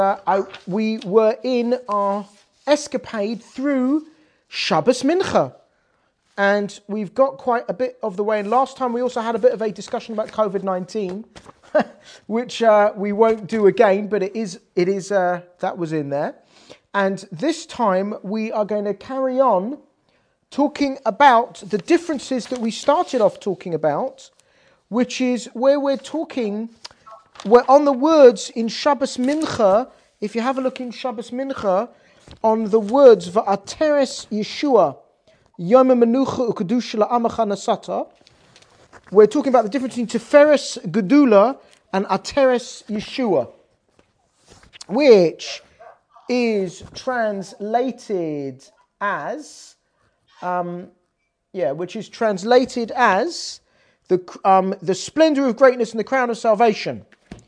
We were in our escapade through Shabbos Mincha. And we've got quite a bit of the way. And last time we also had a bit of a discussion about COVID-19, which we won't do again, but it is that was in there. And this time we are going to carry on talking about the differences that we started off talking about, which is where we're on the words in Shabbos Mincha. If you have a look in Shabbos Mincha, on the words Va'ateres Yeshua, Yom Menucha Ukadusha La'amacha Nasata, we're talking about the difference between Tiferes Gedula and Ateres Yeshua, which is translated as, the splendor of greatness and the crown of salvation,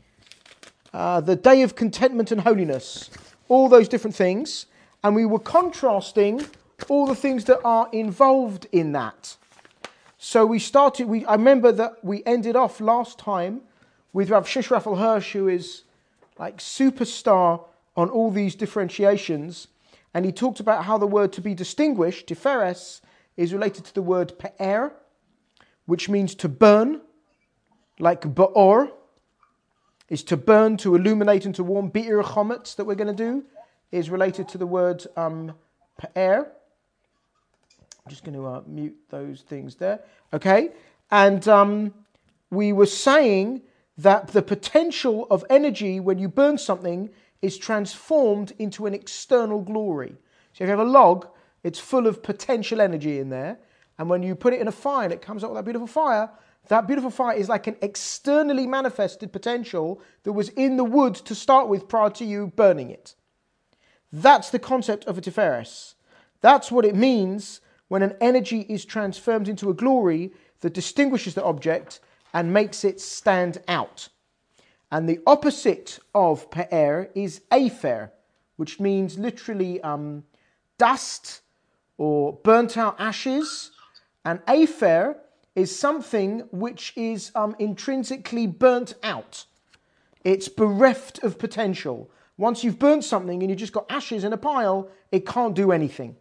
the day of contentment and holiness, all those different things. And we were contrasting all the things that are involved in that. So I remember that we ended off last time with Rav Shish Raphael Hirsch, who is like superstar on all these differentiations. And he talked about how the word to be distinguished, Tiferes, is related to the word pe'er, which means to burn, like ba'or is to burn, to illuminate and to warm. Bi'ir chometz that we're going to do is related to the word pe'er. I'm just going to mute those things there. Okay. And we were saying that the potential of energy when you burn something is transformed into an external glory. So if you have a log, it's full of potential energy in there. And when you put it in a fire and it comes up with that beautiful fire is like an externally manifested potential that was in the wood to start with prior to you burning it. That's the concept of a Tiferes. That's what it means when an energy is transformed into a glory that distinguishes the object and makes it stand out. And the opposite of pe'er is afer, which means literally dust or burnt out ashes. And afer is something which is intrinsically burnt out. It's bereft of potential. Once you've burnt something and you've just got ashes in a pile, it can't do anything.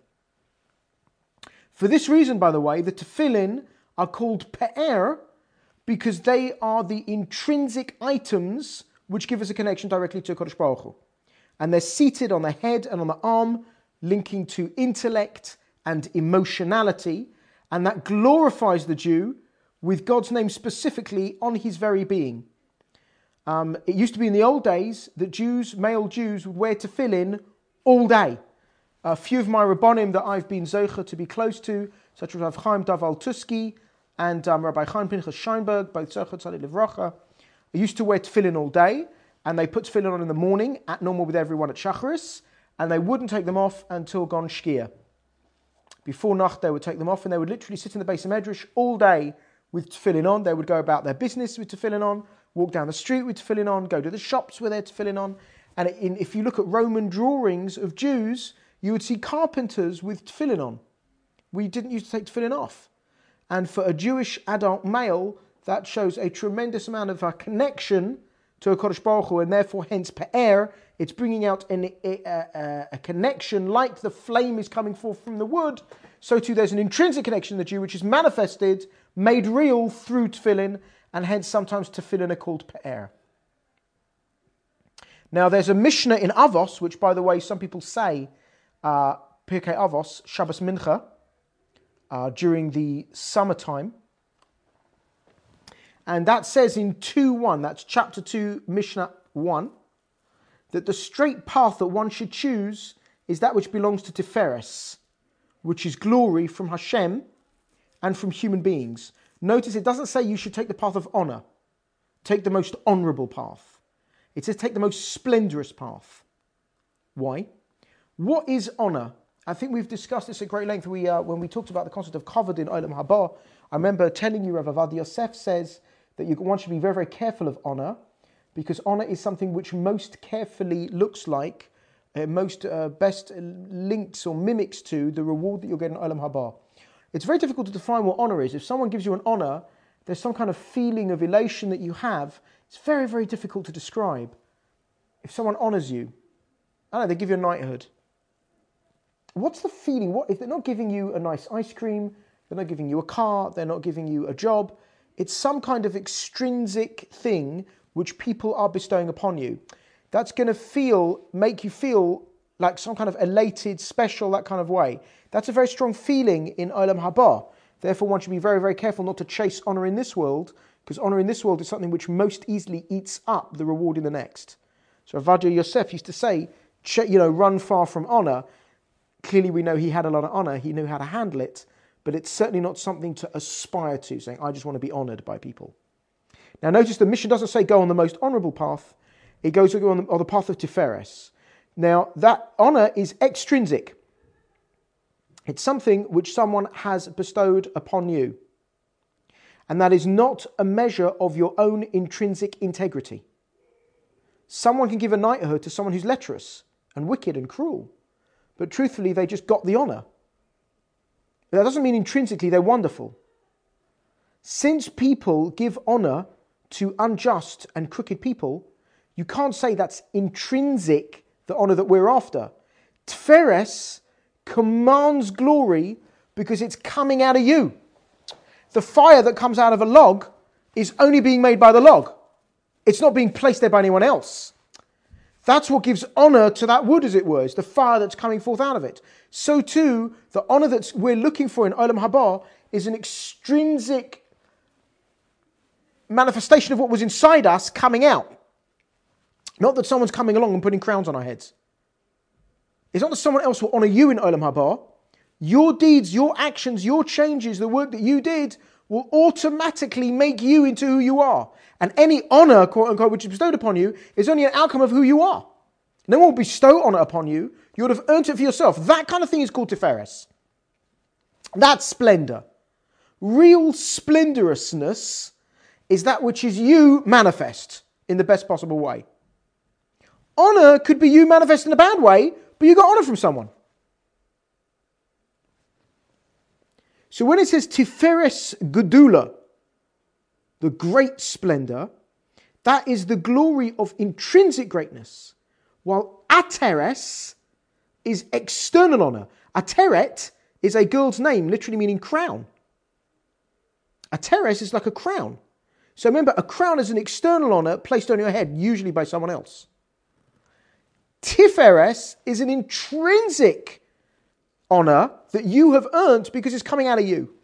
For this reason, by the way, the tefillin are called pe'er because they are the intrinsic items which give us a connection directly to Kodesh Baruch Hu. And they're seated on the head and on the arm, linking to intellect and emotionality. And that glorifies the Jew with God's name specifically on his very being. It used to be in the old days that male Jews would wear tefillin all day. A few of my Rabbonim that I've been zocher to be close to, such as Rav Chaim Daval Tuski and Rabbi Chaim Pinchas Scheinberg, both zocher tzaddik livracha, used to wear tefillin all day, and they put tefillin on in the morning, at normal with everyone at Shacharis, and they wouldn't take them off until gone Shkia. Before Nacht, they would take them off, and they would literally sit in the base of Medrash all day with tefillin on. They would go about their business with tefillin on, walk down the street with tefillin on, go to the shops with their tefillin on. And if you look at Roman drawings of Jews, you would see carpenters with tefillin on. We didn't used to take tefillin off. And for a Jewish adult male, that shows a tremendous amount of a connection to a Kodesh Baruch Hu, and therefore, hence, pe'er, it's bringing out a connection like the flame is coming forth from the wood. So too, there's an intrinsic connection in the Jew, which is manifested, made real through tefillin, and hence sometimes tefillin are called pe'er. Now, there's a Mishnah in Avos, which, by the way, some people say Pirkei Avos, Shabbos Mincha, during the summertime. And that says in 2:1, that's chapter 2, Mishnah 1, that the straight path that one should choose is that which belongs to Tiferes, which is glory from Hashem and from human beings. Notice it doesn't say you should take the path of honor. Take the most honorable path. It says take the most splendorous path. Why? What is honor? I think we've discussed this at great length. When we talked about the concept of kavod in Olam Haba, I remember telling you Rav Avad Yosef says that one should be very, very careful of honor, because honor is something which most carefully looks like, best links or mimics to the reward that you'll get in Olam Haba. It's very difficult to define what honor is. If someone gives you an honor, there's some kind of feeling of elation that you have. It's very, very difficult to describe. If someone honors you, I don't know, they give you a knighthood. What's the feeling? What if they're not giving you a nice ice cream, they're not giving you a car, they're not giving you a job? It's some kind of extrinsic thing which people are bestowing upon you. That's going to make you feel like some kind of elated, special, that kind of way. That's a very strong feeling in Olam Haba. Therefore, one should be very, very careful not to chase honor in this world, because honor in this world is something which most easily eats up the reward in the next. So Avadia Yosef used to say, run far from honor. Clearly, we know he had a lot of honor. He knew how to handle it, but it's certainly not something to aspire to, saying, I just want to be honored by people. Now, notice the mission doesn't say go on the most honorable path. It goes to go on the path of Tiferes. Now, that honor is extrinsic. It's something which someone has bestowed upon you. And that is not a measure of your own intrinsic integrity. Someone can give a knighthood to someone who's lecherous and wicked and cruel. But truthfully, they just got the honor. That doesn't mean intrinsically they're wonderful. Since people give honor to unjust and crooked people, you can't say that's intrinsic, the honor that we're after. Tferes commands glory because it's coming out of you. The fire that comes out of a log is only being made by the log. It's not being placed there by anyone else. That's what gives honor to that wood, as it were. It's the fire that's coming forth out of it. So too, the honor that we're looking for in Olam Haba is an extrinsic manifestation of what was inside us coming out. Not that someone's coming along and putting crowns on our heads. It's not that someone else will honor you in Olam Haba. Your deeds, your actions, your changes, the work that you did will automatically make you into who you are. And any honor, quote unquote, which is bestowed upon you is only an outcome of who you are. No one will bestow honor upon you. You would have earned it for yourself. That kind of thing is called Tiferes. That's splendor. Real splendorousness is that which is you manifest in the best possible way. Honor could be you manifest in a bad way, but you got honor from someone. So when it says Tiferes Gedula, the great splendor, that is the glory of intrinsic greatness, while Ateres is external honor. Ateret is a girl's name, literally meaning crown. Ateres is like a crown. So remember, a crown is an external honor placed on your head, usually by someone else. Tiferes is an intrinsic honor that you have earned because it's coming out of you.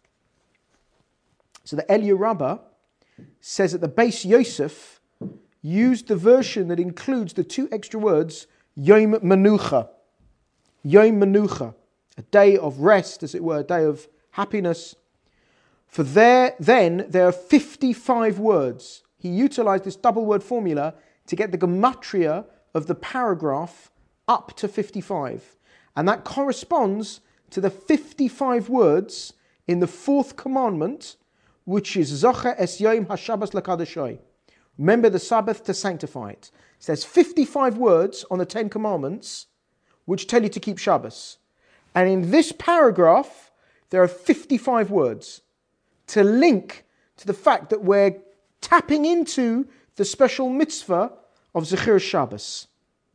So the Eliyahu Rabbah says that the base Yosef used the version that includes the two extra words, Yom Menucha. Yom Menucha, a day of rest, as it were, a day of happiness. For there are 55 words. He utilized this double word formula to get the gematria of the paragraph up to 55. And that corresponds to the 55 words in the fourth commandment, which is Zocher es Yom HaShabbos L'Kadashoi. Remember the Sabbath to sanctify it. So there's 55 words on the 10 commandments which tell you to keep Shabbos. And in this paragraph, there are 55 words to link to the fact that we're tapping into the special mitzvah of Zechir Shabbos.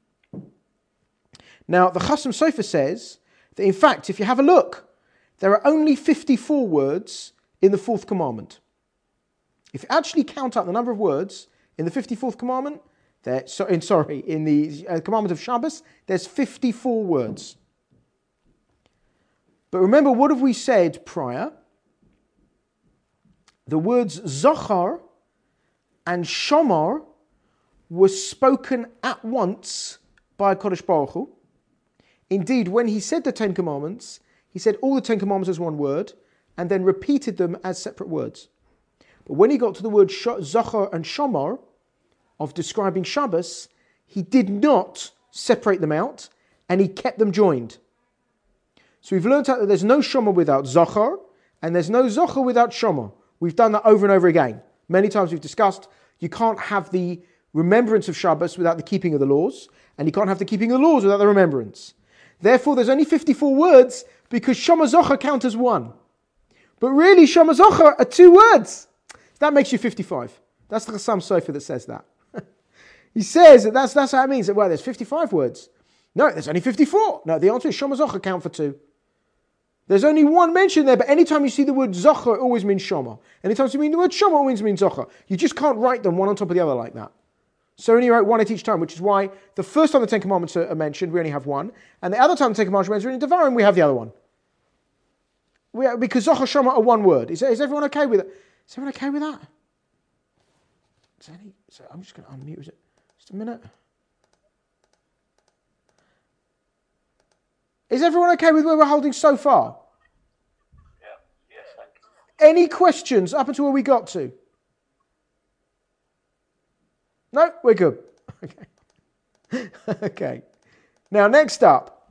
Now, the Chasam Sofer says that, in fact, if you have a look, there are only 54 words in the fourth commandment. If you actually count up the number of words in the 54th commandment, in the commandment of Shabbos, there's 54 words. But remember, what have we said prior? The words Zochar and Shomar were spoken at once by Kodesh Baruch Hu. Indeed, when he said the Ten Commandments, he said all the Ten Commandments as one word and then repeated them as separate words. But when he got to the word Zochar and Shomar of describing Shabbos, he did not separate them out and he kept them joined. So we've learned out that there's no Shomar without Zochar and there's no Zochar without Shomar. We've done that over and over again. Many times we've discussed you can't have the remembrance of Shabbos without the keeping of the laws, and you can't have the keeping of the laws without the remembrance. Therefore, there's only 54 words because Shoma Zochar count as one. But really, Shoma Zochar are 2 words. That makes you 55. That's the Chasam Sofer that says that. He says that that's how it means. That, well, there's 55 words. No, there's only 54. No, the answer is Shoma Zocher count for 2. There's only one mention there, but anytime you see the word Zocher, it always means Shoma. Anytime you mean the word Shoma, it always means Zocher. You just can't write them one on top of the other like that. So only write one at each time, which is why the first time the Ten Commandments are mentioned, we only have one. And the other time the Ten Commandments are mentioned in Devarim, we have the other one. Because Zocher Shoma are one word. Is everyone okay with it? Is everyone okay with that? So I'm just going to unmute. Is it? Just a minute. Is everyone okay with where we're holding so far? Yeah. Yes, thank you. Any questions up until where we got to? No? We're good. Okay. Okay. Now, next up.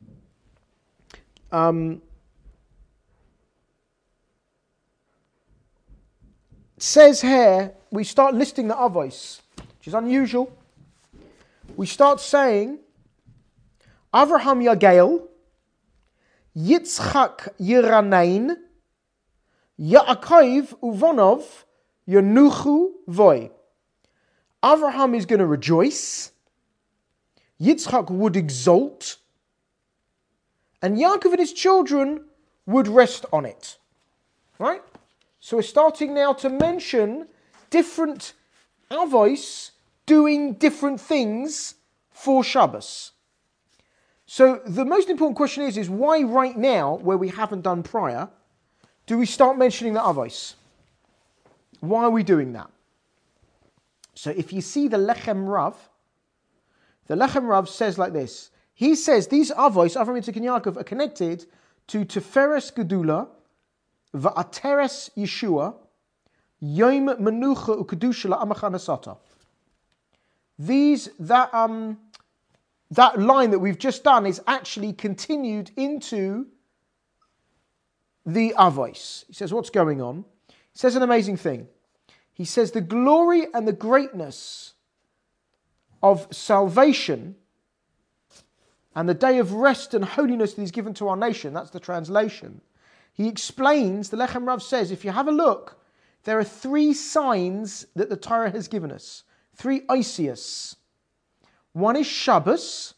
Says here, we start listing the avos, which is unusual. We start saying, Avraham Yagael, Yitzchak Yiranein, Yaakov Uvonov, Yanuchu Voy. Avraham is going to rejoice, Yitzchak would exult, and Yaakov and his children would rest on it. Right? So we're starting now to mention different avos doing different things for Shabbos. So the most important question is why right now, where we haven't done prior, do we start mentioning the avos? Why are we doing that? So if you see the Lechem Rav says like this. He says these avos, Avraham, Yitzchak, and Yaakov, are connected to Tiferes Gedula, Va'ateres Yeshua, Yom Menucha Ukedusha La'amacha Nasata. That line that we've just done is actually continued into the avos. He says, what's going on? He says an amazing thing. He says the glory and the greatness of salvation and the day of rest and holiness that he's given to our nation, that's the translation. He explains, the Lechem Rav says, if you have a look, there are 3 signs that the Torah has given us. 3 Osius. One is Shabbos.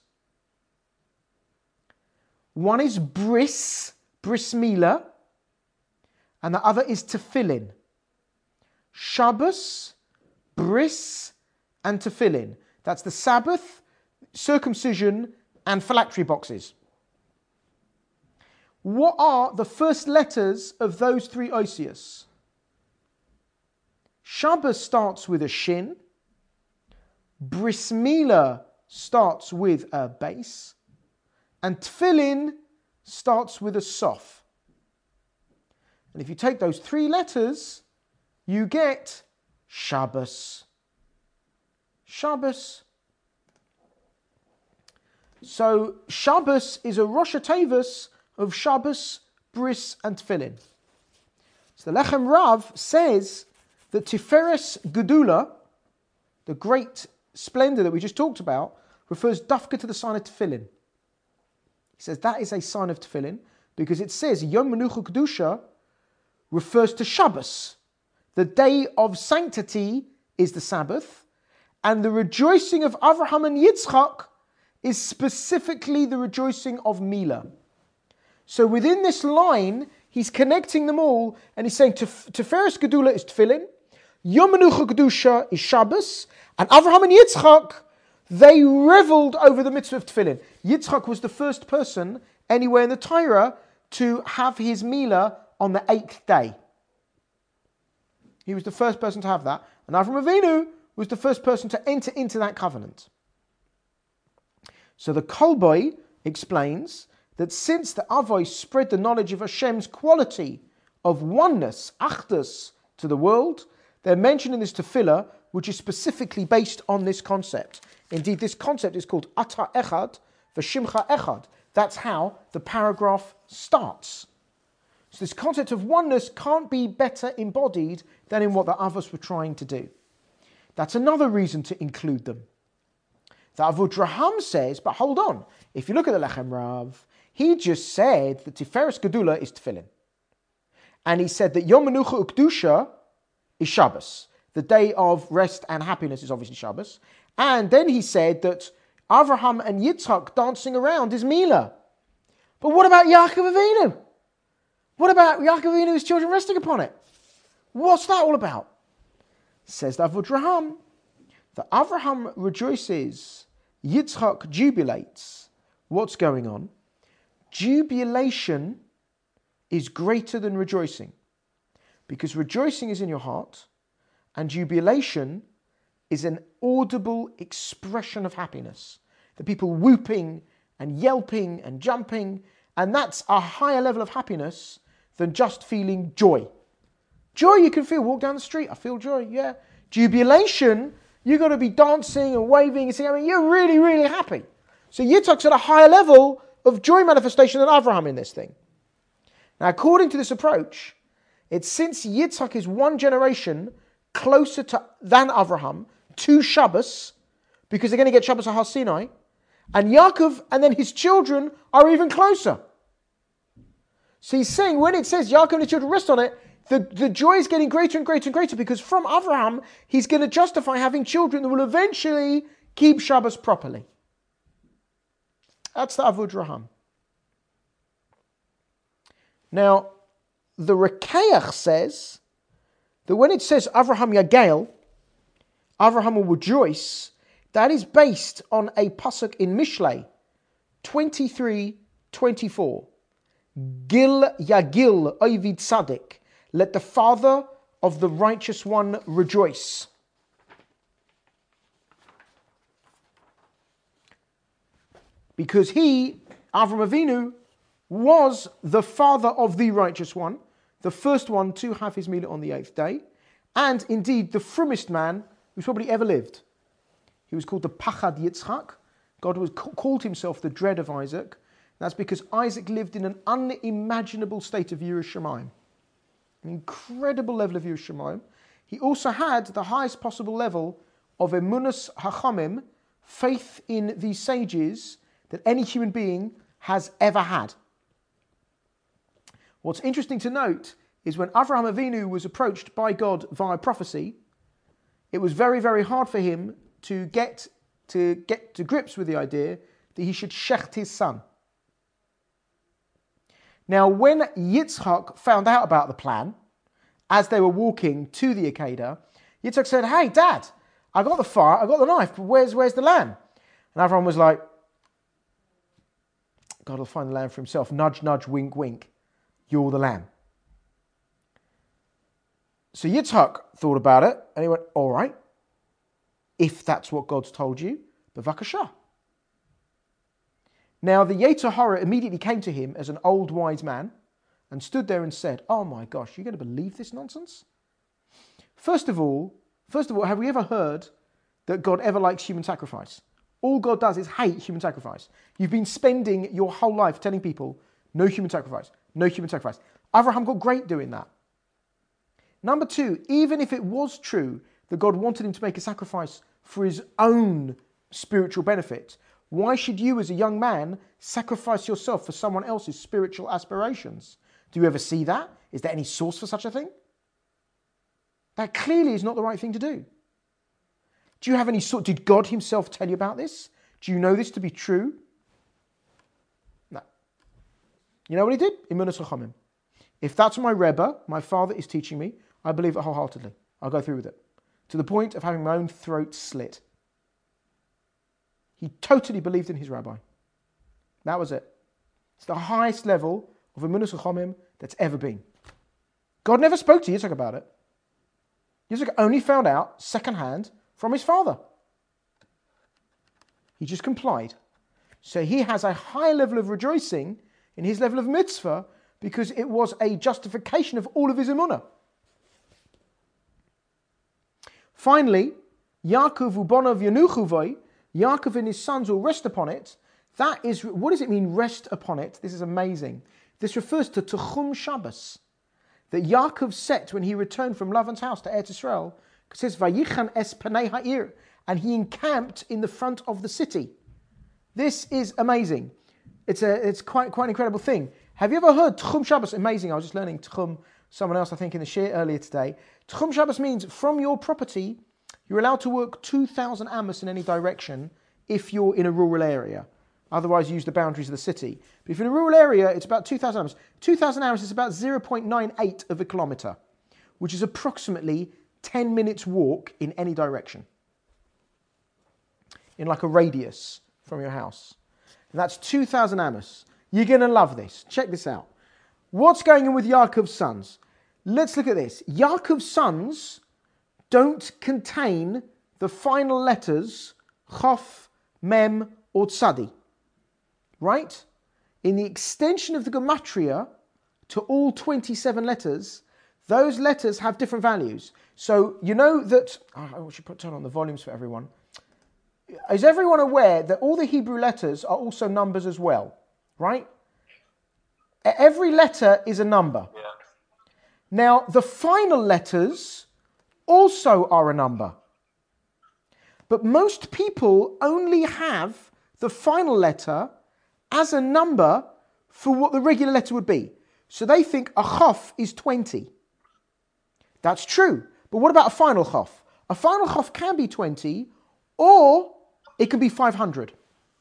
One is Bris Mila. And the other is Tefillin. Shabbos, Bris, and Tefillin. That's the Sabbath, circumcision, and phylactery boxes. What are the first letters of those 3 Osius? Shabbos starts with a shin. Bris Milah starts with a base. And Tefillin starts with a sof. And if you take those 3 letters, you get Shabbos. Shabbos. So Shabbos is a Rosh Hashanah of Shabbos, Bris, and Tefillin. So the Lechem Rav says that Tiferes Gedula, the great splendor that we just talked about, refers dafka to the sign of Tefillin. He says that is a sign of Tefillin because it says Yom Menucha Kedusha refers to Shabbos. The day of sanctity is the Sabbath, and the rejoicing of Avraham and Yitzchak is specifically the rejoicing of Milah. So within this line, he's connecting them all, and he's saying Tiferes Gedula is Tefillin, Yom Menucha Kedusha is Shabbos, and Avraham and Yitzchak, they reveled over the mitzvah of Tefillin. Yitzchak was the first person anywhere in the Torah to have his Milah on the 8th day. He was the first person to have that, and Avraham Avinu was the first person to enter into that covenant. So the Kolboy explains that since the Avos spread the knowledge of Hashem's quality of oneness, achdus, to the world, they're mentioning this tefillah, which is specifically based on this concept. Indeed, this concept is called Ata Echad v'Shimcha Echad. That's how the paragraph starts. So this concept of oneness can't be better embodied than in what the Avos were trying to do. That's another reason to include them. The Avudraham says, but hold on, if you look at the Lechem Rav, he just said that Tiferes Gedula is Tefillin. And he said that Yom Menucha Ukdusha is Shabbos. The day of rest and happiness is obviously Shabbos. And then he said that Avraham and Yitzhak dancing around is Mila. But what about Yaakov Avinu? What about Yaakov Avinu, his children resting upon it? What's that all about? Says the Avudraham, that Avraham rejoices, Yitzhak jubilates. What's going on? Jubilation is greater than rejoicing, because rejoicing is in your heart and jubilation is an audible expression of happiness. The people whooping and yelping and jumping, and that's a higher level of happiness than just feeling joy. Joy you can feel, walk down the street, I feel joy, yeah. Jubilation, you've got to be dancing and waving and singing, you're really, really happy. So Yitzhak's at a higher level of joy manifestation than Avraham in this thing. Now, according to this approach, it's since Yitzhak is one generation closer than Avraham to Shabbos, because they're going to get Shabbos at Har Sinai, and Yaakov and then his children are even closer. So he's saying when it says Yaakov and his children rest on it, the joy is getting greater and greater and greater, because from Avraham, he's going to justify having children that will eventually keep Shabbos properly. That's the Avudraham. Now, the Rekeach says that when it says Avraham Yagael, Avraham will rejoice, that is based on a pasuk in Mishlei 23:24. Gil Yagil Ovid Tzaddik, let the father of the righteous one rejoice. Because he, Avram Avinu, was the father of the righteous one, the first one to have his meal on the 8th day, and indeed the frummest man who's probably ever lived. He was called the Pachad Yitzchak. God called himself the dread of Isaac. That's because Isaac lived in an unimaginable state of Yiras Shamayim, an incredible level of Yiras Shamayim. He also had the highest possible level of Emunas Hachamim, faith in the sages, that any human being has ever had. What's interesting to note is when Avraham Avinu was approached by God via prophecy, it was very, very hard for him to get to grips with the idea that he should shecht his son. Now, when Yitzhak found out about the plan, as they were walking to the Akedah, Yitzhak said, "Hey, Dad, I got the fire, I got the knife, but where's the lamb?" And Avraham was like, "God will find the lamb for himself. Nudge, nudge, wink, wink. You're the lamb." So Yitzhak thought about it, and he went, "All right, if that's what God's told you, b'vakasha." Now the Yetzer Hara immediately came to him as an old wise man and stood there and said, "Oh my gosh, you're going to believe this nonsense?" First of all, have we ever heard that God ever likes human sacrifice? All God does is hate human sacrifice. You've been spending your whole life telling people, no human sacrifice, no human sacrifice. Avraham got great doing that. Number two, even if it was true that God wanted him to make a sacrifice for his own spiritual benefit, why should you as a young man sacrifice yourself for someone else's spiritual aspirations? Do you ever see that? Is there any source for such a thing? That clearly is not the right thing to do. Do you have any sort? Did God himself tell you about this? Do you know this to be true? No. You know what he did? Emunas Chachamim. If that's my Rebbe, my father is teaching me, I believe it wholeheartedly. I'll go through with it. To the point of having my own throat slit. He totally believed in his rabbi. That was it. It's the highest level of Emunas Chachamim that's ever been. God never spoke to Yitzhak about it. Yitzhak only found out secondhand from his father. He just complied. So he has a high level of rejoicing in his level of mitzvah because it was a justification of all of his emunah. Finally, Yaakov ubonav yanuchu vay, Yaakov and his sons will rest upon it. That is, what does it mean, rest upon it? This is amazing. This refers to Techum Shabbos, that Yaakov set when he returned from Lavan's house to Eretz Yisrael. It says, Vayichan es panei ha'ir, and he encamped in the front of the city. This is amazing. It's quite an incredible thing. Have you ever heard Techum Shabbos? Amazing. I was just learning Techum, someone else I think in the shir earlier today. Techum Shabbos means from your property, you're allowed to work 2,000 amos in any direction if you're in a rural area. Otherwise, use the boundaries of the city. But if you're in a rural area, it's about 2,000 amps. 2,000 amps is about 0.98 of a kilometre, which is approximately 10 minutes walk in any direction. In like a radius from your house. And that's 2,000 amps. You're going to love this. Check this out. What's going on with Yaakov's sons? Let's look at this. Yaakov's sons don't contain the final letters Chof, Mem, or Tzadi. Right? In the extension of the gematria to all 27 letters, those letters have different values. So you know that... I should turn on the volumes for everyone. Is everyone aware that all the Hebrew letters are also numbers as well? Right? Every letter is a number. Yeah. Now, the final letters also are a number. But most people only have the final letter as a number for what the regular letter would be. So they think a chof is 20. That's true. But what about a final chof? A final chof can be 20 or it can be 500.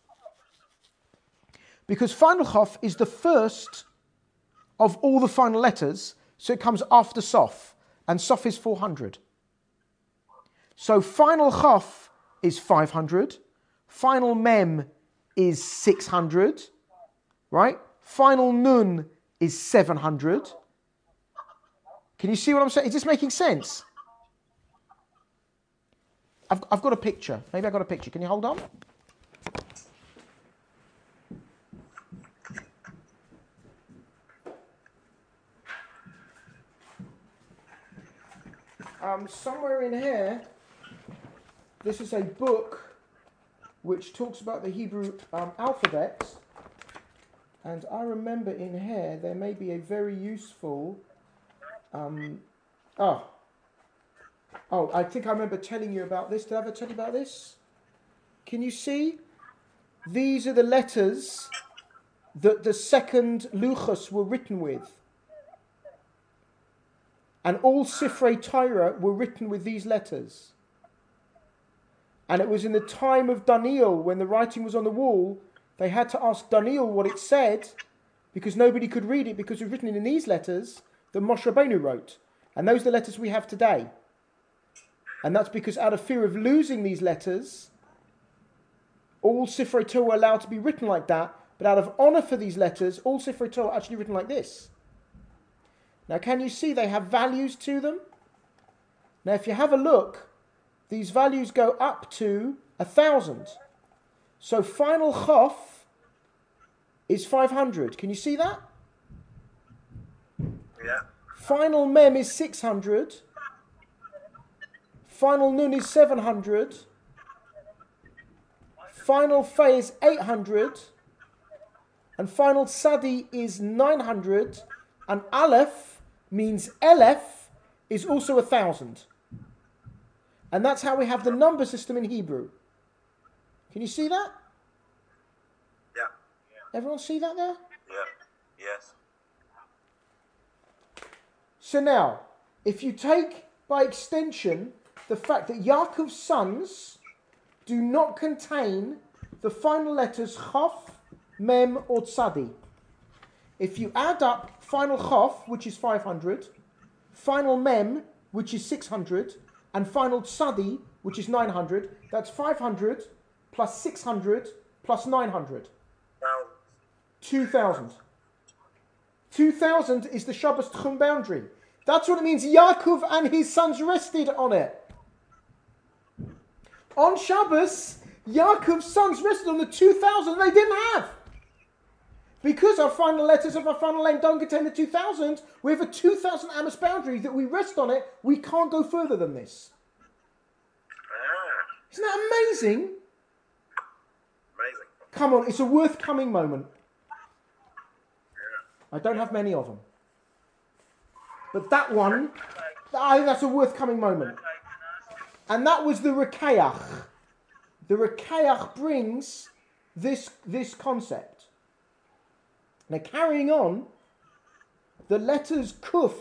Because final chof is the first of all the final letters, so it comes after sof, and sof is 400. So final chof is 500, final mem is 600, right? Final nun is 700. Can you see what I'm saying? Is this making sense? I've got a picture. Maybe I've got a picture. Can you hold on? Somewhere in here, this is a book which talks about the Hebrew alphabet, and I remember in here there may be a very useful I think I remember telling you about this. Did I ever tell you about this? Can you see? These are the letters that the second Luchos were written with. And all Sifrei Torah were written with these letters. And it was in the time of Daniel, when the writing was on the wall, they had to ask Daniel what it said, because nobody could read it, because it was written in these letters that Moshe Rabbeinu wrote. And those are the letters we have today. And that's because out of fear of losing these letters, all Sifrei Torah were allowed to be written like that, but out of honor for these letters, all Sifrei Torah are actually written like this. Now, can you see they have values to them? Now, if you have a look, these values go up to 1,000. So final chof is 500. Can you see that? Yeah. Final mem is 600. Final nun is 700. Final fe is 800. And final sadi is 900. And aleph means elef is also 1,000. And that's how we have the number system in Hebrew. Can you see that? Yeah. Everyone see that there? Yeah. Yes. So now, if you take by extension the fact that Yaakov's sons do not contain the final letters Chof, Mem, or Tzadi. If you add up final Chof, which is 500, final Mem, which is 600, and final Tzadi, which is 900, that's 500 plus 600 plus 900. 2,000. 2,000 is the Shabbos Tchum boundary. That's what it means. Yaakov and his sons rested on it. On Shabbos, Yaakov's sons rested on the 2,000 they didn't have. Because our final letters of our final name don't contain the 2,000, we have a 2,000 amos boundary that we rest on it. We can't go further than this. Isn't that amazing? Amazing. Come on, it's a worth coming moment. I don't have many of them. But that one, I think that's a worth coming moment. And that was the Rekeach. The Rekeach brings this concept. Now carrying on, the letters Kuf,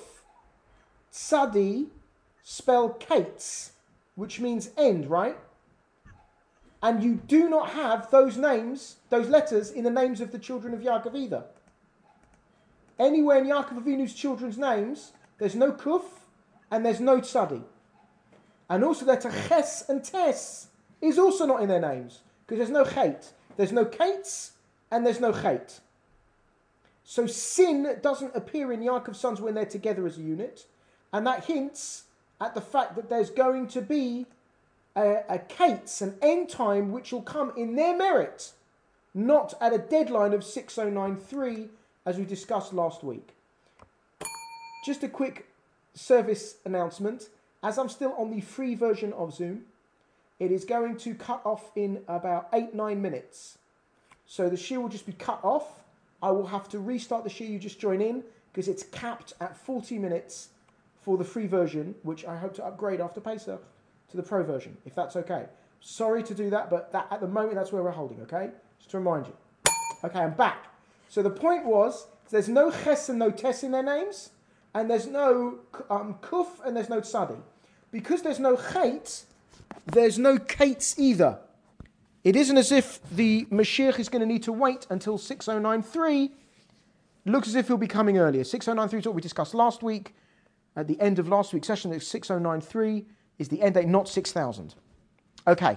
Tzadi spell Kates, which means end, right? And you do not have those names, those letters, in the names of the children of Yaakov either. Anywhere in Yaakov Avinu's children's names, there's no kuf and there's no tzadi. And also the letter ches and tes is also not in their names, because there's no chet. There's no kates and there's no chet. So sin doesn't appear in Yaakov's sons when they're together as a unit, and that hints at the fact that there's going to be a kates, an end time, which will come in their merit, not at a deadline of 6093, as we discussed last week. Just a quick service announcement. As I'm still on the free version of Zoom, it is going to cut off in about 8-9 minutes. So the shiur will just be cut off. I will have to restart the shiur you just join in, because it's capped at 40 minutes for the free version, which I hope to upgrade after Pesach to the pro version, if that's okay. Sorry to do that, but that, at the moment, that's where we're holding, okay? Just to remind you. Okay, I'm back. So the point was, there's no ches and no tes in their names, and there's no kuf and there's no tzadi. Because there's no chet, there's no kates either. It isn't as if the Mashiach is going to need to wait until 6093. Looks as if he'll be coming earlier. 6093 is what we discussed last week. At the end of last week's session, 6093 is the end date, not 6000. Okay.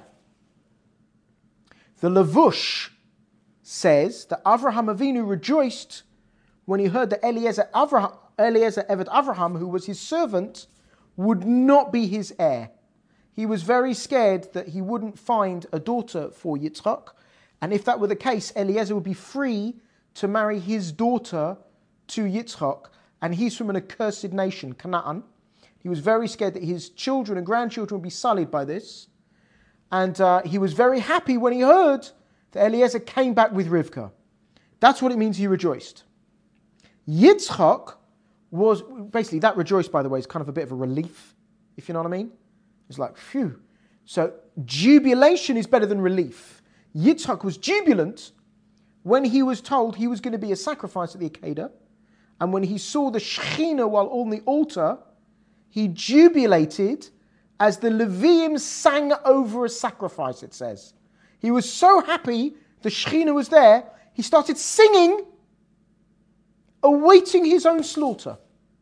The Levush says that Avraham Avinu rejoiced when he heard that Eliezer Eved Avraham, who was his servant, would not be his heir. He was very scared that he wouldn't find a daughter for Yitzchak, and if that were the case, Eliezer would be free to marry his daughter to Yitzchak, and he's from an accursed nation, Canaan. He was very scared that his children and grandchildren would be sullied by this, and he was very happy when he heard that Eliezer came back with Rivka. That's what it means he rejoiced. Yitzchak was, basically that rejoice, by the way, is kind of a bit of a relief, if you know what I mean. It's like, phew. So jubilation is better than relief. Yitzchak was jubilant when he was told he was going to be a sacrifice at the Akedah, and when he saw the Shekhinah while on the altar, he jubilated as the Leviim sang over a sacrifice, it says. He was so happy the Shekhinah was there, he started singing, awaiting his own slaughter.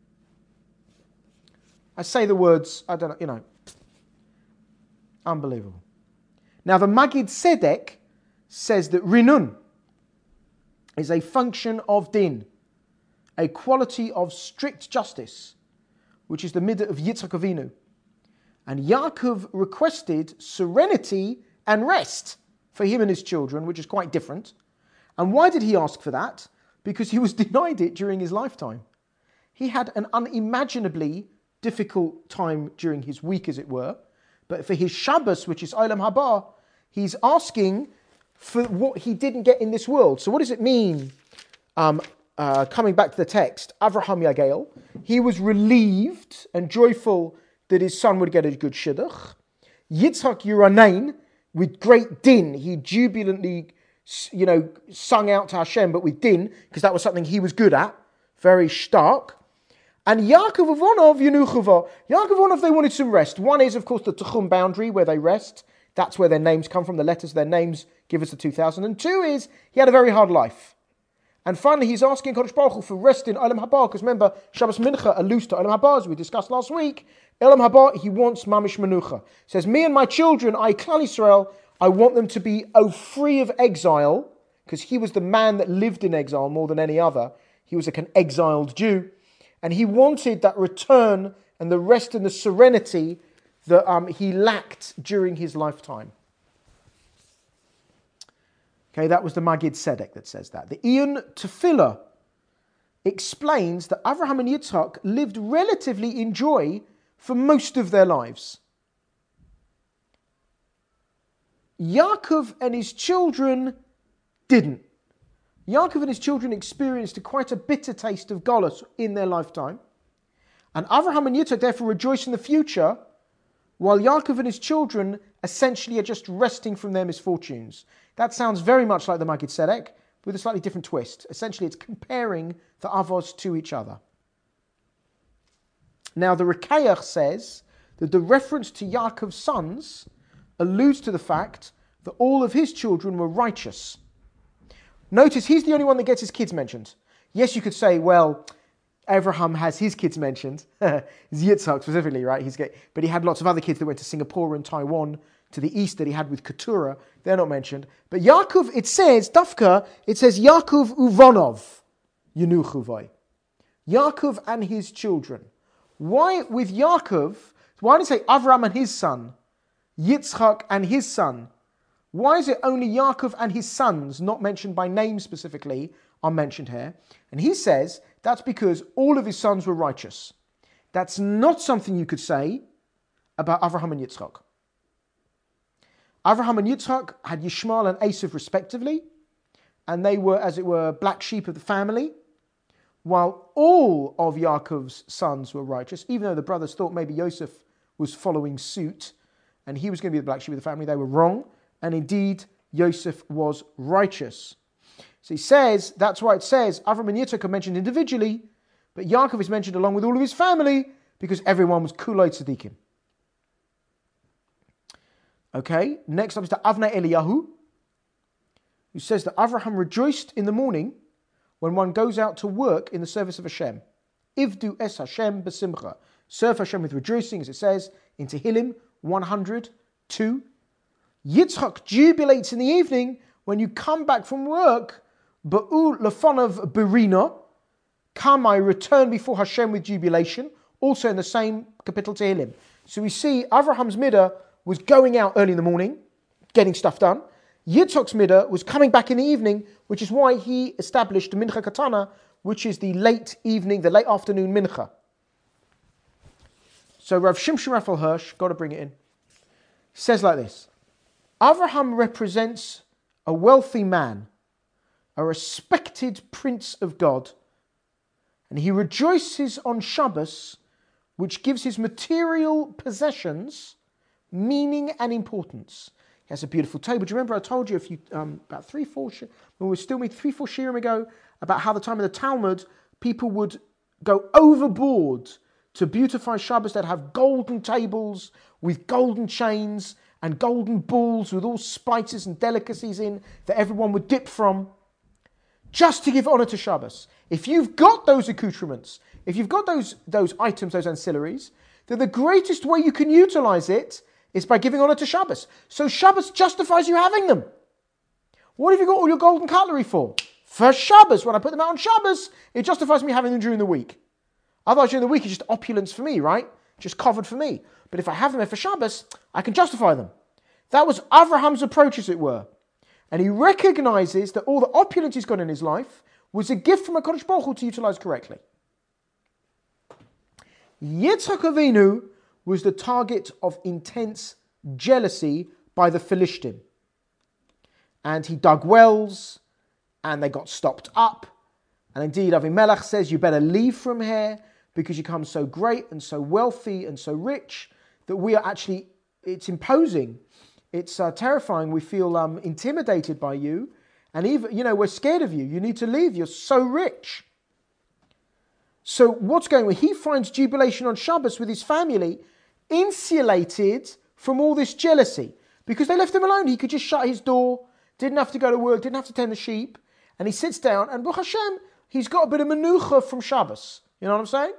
I say the words, I don't know, unbelievable. Now the Magid Tzedek says that Rinun is a function of din, a quality of strict justice, which is the midah of Yitzchak Avinu. And Yaakov requested serenity and rest for him and his children, which is quite different. And why did he ask for that? Because he was denied it during his lifetime. He had an unimaginably difficult time during his week, as it were. But for his Shabbos, which is Olam Haba, he's asking for what he didn't get in this world. So what does it mean? Coming back to the text, Avraham Yagel, he was relieved and joyful that his son would get a good shidduch. Yitzhak Yeranein, with great din, he jubilantly, sung out to Hashem, but with din, because that was something he was good at, very stark. And Yaakov Avonov Yenuchava. Yaakov Avonov, they wanted some rest. One is, of course, the Tuchum boundary where they rest. That's where their names come from. The letters of their names give us the 2000. And two is, he had a very hard life. And finally, he's asking Kodesh Baruch Hu for rest in Olam Haba, because remember, Shabbos Mincha alludes to Olam Haba, as we discussed last week. Olam Haba, he wants Mamish Menucha. He says, me and my children, Klal Yisrael, I want them to be free of exile, because he was the man that lived in exile more than any other. He was like an exiled Jew. And he wanted that return and the rest and the serenity that he lacked during his lifetime. Okay, that was the Magid Tzedek that says that. The Iyun Tefillah explains that Avraham and Yitzhak lived relatively in joy for most of their lives. Yaakov and his children didn't. Yaakov and his children experienced quite a bitter taste of Golus in their lifetime. And Avraham and Yitzhak therefore rejoice in the future, while Yaakov and his children essentially are just resting from their misfortunes. That sounds very much like the Magid Tzedek, with a slightly different twist. Essentially, it's comparing the Avos to each other. Now, the Rekayach says that the reference to Yaakov's sons alludes to the fact that all of his children were righteous. Notice he's the only one that gets his kids mentioned. Yes, you could say, well, Abraham has his kids mentioned. Yitzhak specifically, right? But he had lots of other kids that went to Singapore and Taiwan, to the east that he had with Keturah. They're not mentioned. But Yaakov, it says, Dafka, it says Yaakov uvonov yenuchuvai. Yaakov and his children. Why with Yaakov, why did it say Avram and his son? Yitzchak and his son? Why is it only Yaakov and his sons, not mentioned by name specifically, are mentioned here? And he says that's because all of his sons were righteous. That's not something you could say about Avraham and Yitzchak. Avraham and Yitzchak had Yishmael and Esav respectively, and they were, as it were, black sheep of the family, while all of Yaakov's sons were righteous, even though the brothers thought maybe Yosef was following suit, and he was going to be the black sheep of the family. They were wrong, and indeed, Yosef was righteous. So he says, that's why it says, Avraham and Yitzchak are mentioned individually, but Yaakov is mentioned along with all of his family, because everyone was kulei tzaddikim. Okay, next up is the Avnei Eliyahu, who says that Avraham rejoiced in the morning when one goes out to work in the service of Hashem. Ivdu es Hashem besimcha. Serve Hashem with rejoicing, as it says in Tehillim 102. Yitzchak jubilates in the evening when you come back from work. Ba'u lefonav berina. Come, I return before Hashem with jubilation. Also in the same capital Tehillim. So we see Avraham's midah was going out early in the morning, getting stuff done. Yitzchak's midah was coming back in the evening, which is why he established the mincha katana, which is the late evening, the late afternoon mincha. So Rav Shimshon Raphael Hirsch, got to bring it in, says like this: Avraham represents a wealthy man, a respected prince of God, and he rejoices on Shabbos, which gives his material possessions meaning and importance. He has a beautiful table. Do you remember I told you about 3-4 when we were still meeting 3-4 shiurim ago about how the time of the Talmud people would go overboard to beautify Shabbos. They'd have golden tables with golden chains and golden bowls with all spices and delicacies in that everyone would dip from, just to give honor to Shabbos. If you've got those accoutrements, if you've got those items, those ancillaries, then the greatest way you can utilize it is by giving honor to Shabbos. So Shabbos justifies you having them. What have you got all your golden cutlery for? For Shabbos. When I put them out on Shabbos, it justifies me having them during the week. Otherwise, during the week, it's just opulence for me, right? Just covered for me. But if I have them there for Shabbos, I can justify them. That was Avraham's approach, as it were. And he recognizes that all the opulence he's got in his life was a gift from HaKadosh Baruch Hu to utilize correctly. Yitzchak Avinu was the target of intense jealousy by the Philistine. And he dug wells, and they got stopped up. And indeed, Avimelech says, you better leave from here because you become so great and so wealthy and so rich that we are actually, it's imposing. It's terrifying. We feel intimidated by you. And even, we're scared of you. You need to leave. You're so rich. So what's going on? He finds jubilation on Shabbos with his family, insulated from all this jealousy, because they left him alone. He could just shut his door, didn't have to go to work, didn't have to tend the sheep, and he sits down, and Baruch Hashem, he's got a bit of menucha from Shabbos. You know what I'm saying?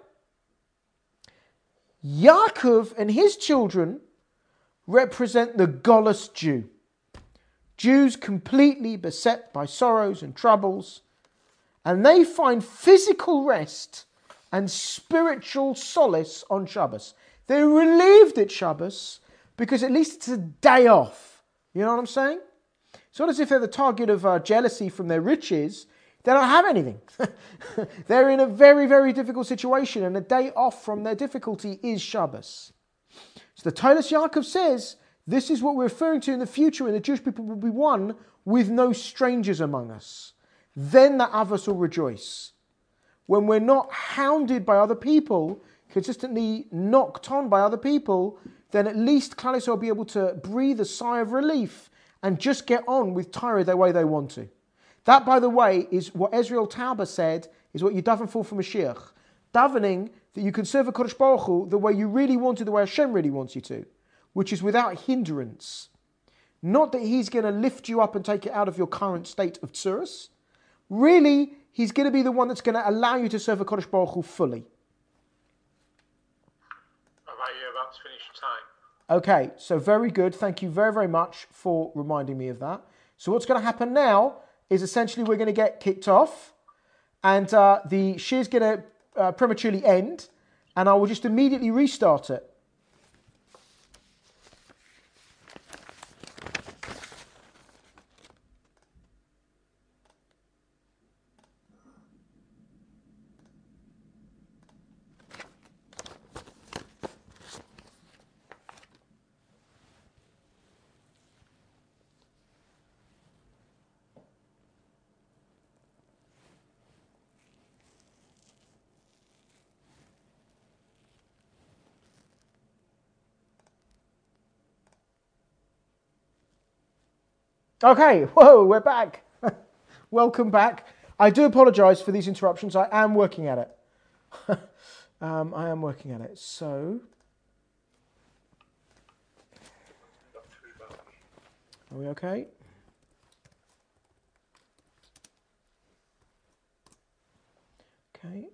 Yaakov and his children represent the Golus Jew. Jews completely beset by sorrows and troubles, and they find physical rest and spiritual solace on Shabbos. They're relieved at Shabbos because at least it's a day off. You know what I'm saying? It's not as if they're the target of jealousy from their riches. They don't have anything. They're in a very, very difficult situation, and a day off from their difficulty is Shabbos. So the Tolas Yaakov says, this is what we're referring to in the future, when the Jewish people will be one with no strangers among us. Then the Avos will rejoice. When we're not hounded by other people, consistently knocked on by other people, then at least Klal Yisrael will be able to breathe a sigh of relief and just get on with Torah the way they want to. That, by the way, is what Ezriel Tauber said, is what you daven for Mashiach. Davening that you can serve a Kodesh Baruch Hu the way you really want to, the way Hashem really wants you to, which is without hindrance. Not that he's going to lift you up and take it out of your current state of tsurus. Really, he's going to be the one that's going to allow you to serve a Kodesh Baruch Hu fully. You're about to finish time. Okay, so very good. Thank you very, very much for reminding me of that. So what's going to happen now is essentially we're going to get kicked off, and the shir is going to prematurely end, and I will just immediately restart it. Okay, whoa, we're back. Welcome back. I do apologise for these interruptions. I am working at it. I am working at it. So, are we okay? Okay.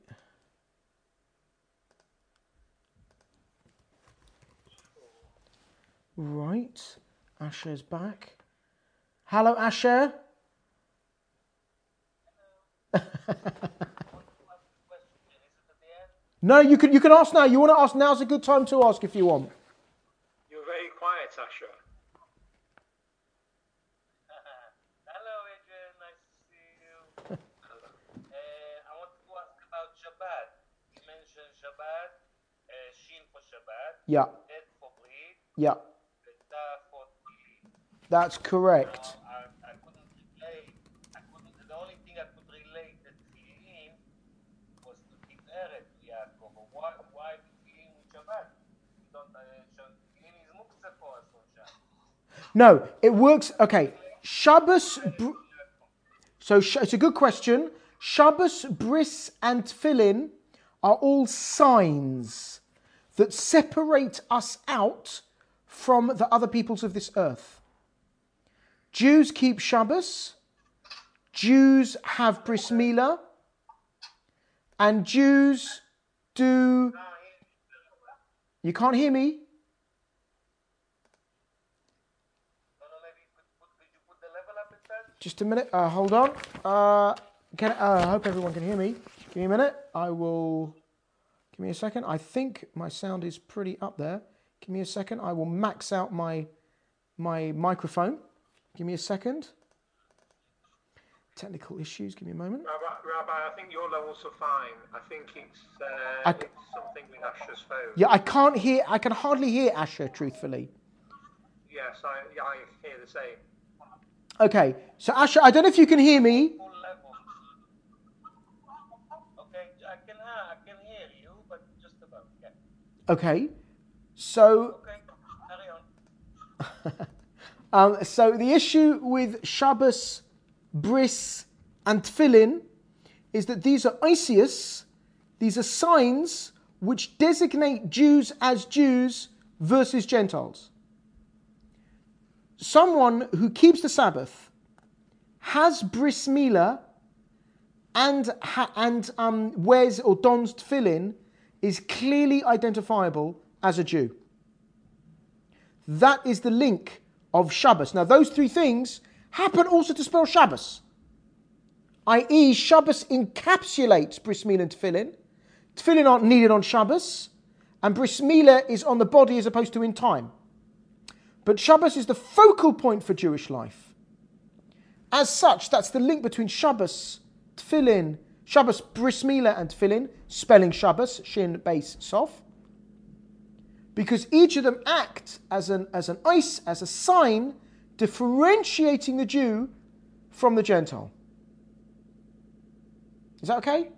Right. Asher's back. Hello, Asher. No, you can ask now. You want to ask? Now's a good time to ask if you want. You're very quiet, Asher. Hello, Adrian. Nice to see you. I want to ask about Shabbat. You mentioned Shabbat, Shin for Shabbat, Yeah, Het for Brit, yeah, Ta for Tili. that's correct. I couldn't relate. The only thing I could relate the Tefillin was to Tiferet to Yaakov. Why Tefillin with Shabbat? You don't Tefillin is muktzah for us on Shabbat. No, it works. Okay, Shabbos. So it's a good question. Shabbos, Bris, and Tefillin are all signs that separate us out from the other peoples of this earth. Jews keep Shabbos, Jews have Bris Milah, and Jews do... You can't hear me? Could you put the level up instead? Just a minute. Hold on. I hope everyone can hear me. Give me a minute. Give me a second. I think my sound is pretty up there. Give me a second. I will max out my microphone. Give me a second. Technical issues. Give me a moment. Rabbi, I think your levels are fine. I think it's something with Asher's phone. Yeah, I can't hear. I can hardly hear Asher, truthfully. Yes, I hear the same. Okay. So Asher, I don't know if you can hear me. Full level. Okay, I can hear you, but just about. Yeah. Okay. So. Okay, carry on. So the issue with Shabbos, Bris, and Tefillin is that these are Isis, these are signs which designate Jews as Jews versus Gentiles. Someone who keeps the Sabbath, has Bris Milah, and wears or dons Tefillin is clearly identifiable as a Jew. That is the link of Shabbos. Now, those three things happen also to spell Shabbos, i.e. Shabbos encapsulates Bris Milah and Tefillin. Tefillin aren't needed on Shabbos, and Bris Milah is on the body as opposed to in time. But Shabbos is the focal point for Jewish life. As such, that's the link between Shabbos, Tefillin, Shabbos, Bris Milah and Tefillin, spelling Shabbos, Shin, Beis, Sof. Because each of them act as an ice, as a sign, differentiating the Jew from the Gentile. Is that okay?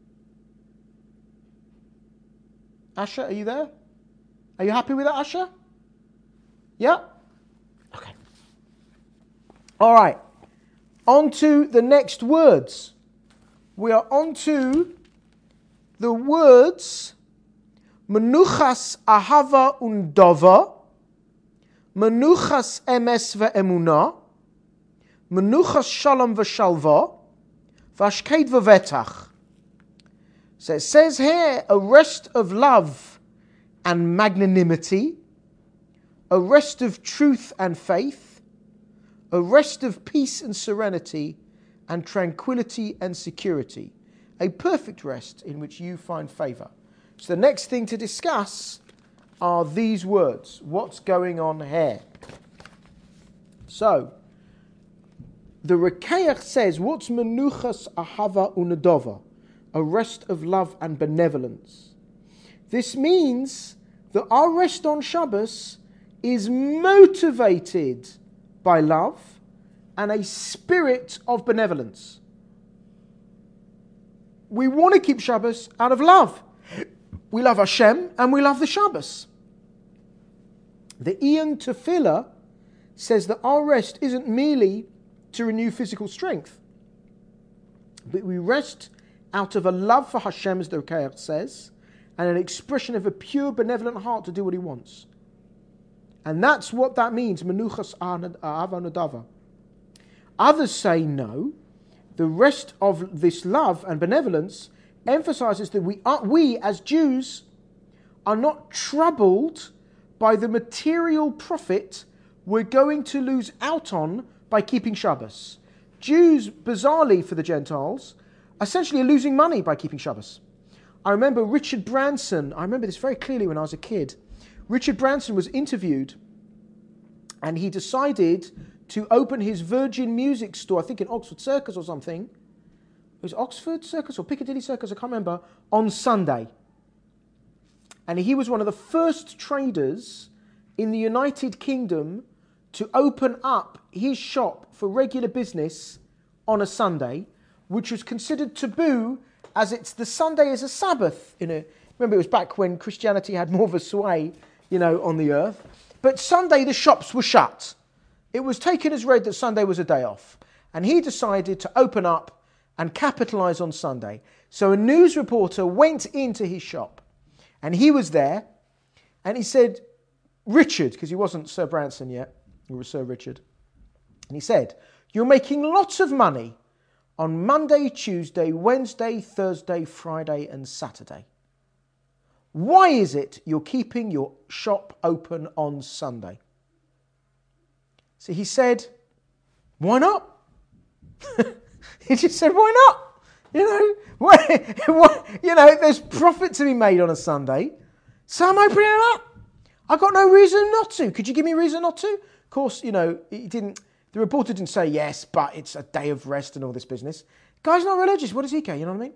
Asher, are you there? Are you happy with that, Asher? Yeah? Okay. All right. On to the next words. We are on to the words Menuchas Ahava Undova, menuchas emes ve'emunah, menuchas shalom v'shalva, v'ashkeit v'vetach. So it says here, a rest of love and magnanimity, a rest of truth and faith, a rest of peace and serenity, and tranquility and security. A perfect rest in which you find favor. So the next thing to discuss are these words. What's going on here? So, the Rekeach says, what's menuchas ahava unadova? A rest of love and benevolence. This means that our rest on Shabbos is motivated by love and a spirit of benevolence. We want to keep Shabbos out of love. We love Hashem and we love the Shabbos. The Ian Tefillah says that our rest isn't merely to renew physical strength, but we rest out of a love for Hashem, as the Rekeach says, and an expression of a pure, benevolent heart to do what He wants. And that's what that means, menuchas ahava nadava. Others say no. The rest of this love and benevolence emphasizes that we as Jews are not troubled by the material profit we're going to lose out on by keeping Shabbos. Jews, bizarrely for the Gentiles, essentially are losing money by keeping Shabbos. I remember Richard Branson, I remember this very clearly when I was a kid. Richard Branson was interviewed and he decided to open his Virgin Music store, I think in Oxford Circus or something. It was Oxford Circus or Piccadilly Circus, I can't remember, on Sunday. And he was one of the first traders in the United Kingdom to open up his shop for regular business on a Sunday, which was considered taboo as it's the Sunday is a Sabbath. Remember, it was back when Christianity had more of a sway, on the earth. But Sunday, the shops were shut. It was taken as read that Sunday was a day off. And he decided to open up and capitalize on Sunday. So a news reporter went into his shop and he was there and he said, Richard, because he wasn't Sir Branson yet, he was Sir Richard. And he said, you're making lots of money on Monday, Tuesday, Wednesday, Thursday, Friday and Saturday. Why is it you're keeping your shop open on Sunday? So he said, why not? He just said, why not? There's profit to be made on a Sunday, so I'm opening it up. I've got no reason not to. Could you give me a reason not to? Of course, the reporter didn't say yes, but it's a day of rest and all this business. Guy's not religious. What does he care? You know what I mean?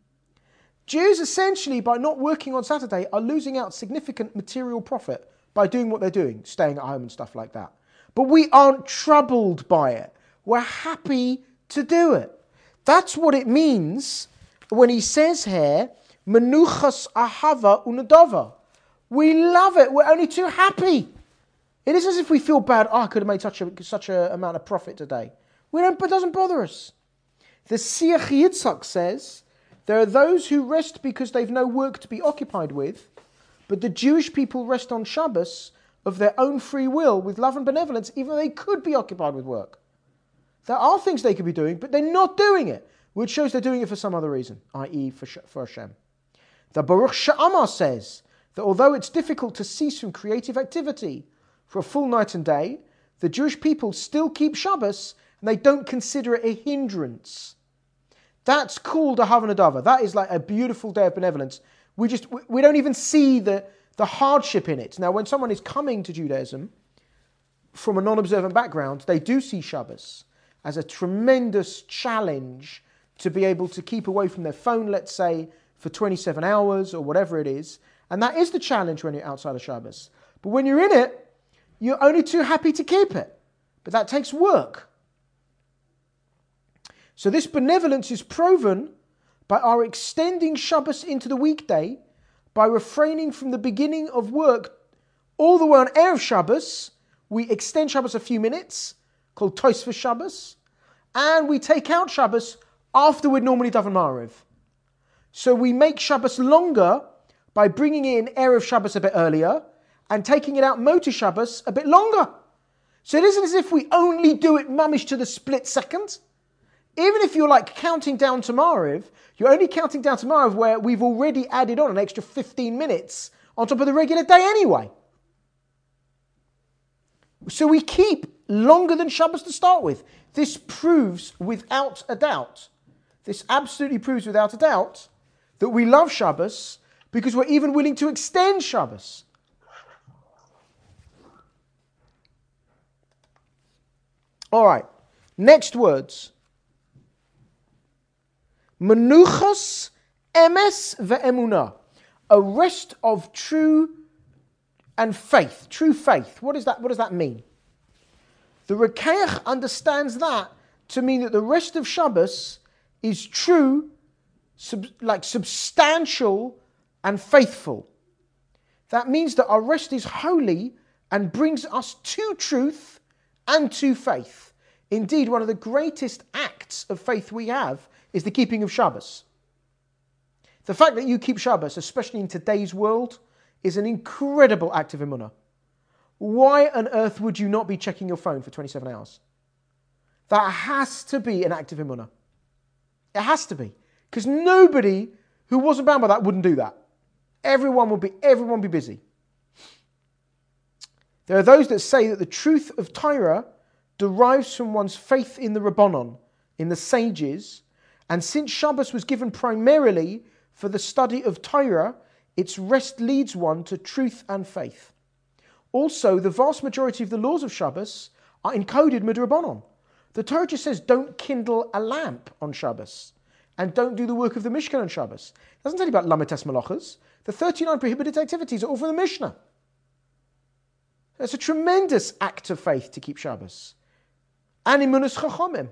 Jews essentially, by not working on Saturday, are losing out significant material profit by doing what they're doing, staying at home and stuff like that. But we aren't troubled by it. We're happy to do it. That's what it means when he says here, menuchas ahava unadava. We love it. We're only too happy. It isn't as if we feel bad, I could have made such a amount of profit today. It doesn't bother us. The Siach Yitzhak says, there are those who rest because they've no work to be occupied with, but the Jewish people rest on Shabbos of their own free will with love and benevolence, even though they could be occupied with work. There are things they could be doing, but they're not doing it, which shows they're doing it for some other reason, i.e. for Hashem. The Baruch She'amar says that although it's difficult to cease from creative activity for a full night and day, the Jewish people still keep Shabbos and they don't consider it a hindrance. That's called a Havanadava. That is like a beautiful day of benevolence. We don't even see the hardship in it. Now, when someone is coming to Judaism from a non-observant background, they do see Shabbos as a tremendous challenge to be able to keep away from their phone, let's say, for 27 hours or whatever it is. And that is the challenge when you're outside of Shabbos. But when you're in it, you're only too happy to keep it. But that takes work. So this benevolence is proven by our extending Shabbos into the weekday, by refraining from the beginning of work all the way on Erev Shabbos. We extend Shabbos a few minutes, called Tosfos Shabbos, and we take out Shabbos after we'd normally daven Ma'ariv. So we make Shabbos longer by bringing in Erev Shabbos a bit earlier, and taking it out Motor Shabbos a bit longer. So it isn't as if we only do it mamish to the split second. Even if you're like counting down to Mariv, you're only counting down to Mariv where we've already added on an extra 15 minutes on top of the regular day anyway. So we keep longer than Shabbos to start with. This proves without a doubt, this absolutely proves without a doubt that we love Shabbos because we're even willing to extend Shabbos. All right, next words. Menuchas emes ve'emunah. A rest of true and faith. True faith. What does that mean? The Rekeach understands that to mean that the rest of Shabbos is true, substantial and faithful. That means that our rest is holy and brings us to truth and to faith. Indeed, one of the greatest acts of faith we have is the keeping of Shabbos. The fact that you keep Shabbos, especially in today's world, is an incredible act of emunah. Why on earth would you not be checking your phone for 27 hours? That has to be an act of emunah. It has to be. Because nobody who wasn't bound by that wouldn't do that. Everyone would be busy. There are those that say that the truth of Torah derives from one's faith in the Rabbanon, in the sages, and since Shabbos was given primarily for the study of Torah, its rest leads one to truth and faith. Also, the vast majority of the laws of Shabbos are encoded midrabanon. The Torah just says don't kindle a lamp on Shabbos and don't do the work of the Mishkan on Shabbos. It doesn't tell you about Lamites Malachas. The 39 prohibited activities are all from the Mishnah. It's a tremendous act of faith to keep Shabbos. And Emunus Chachomim.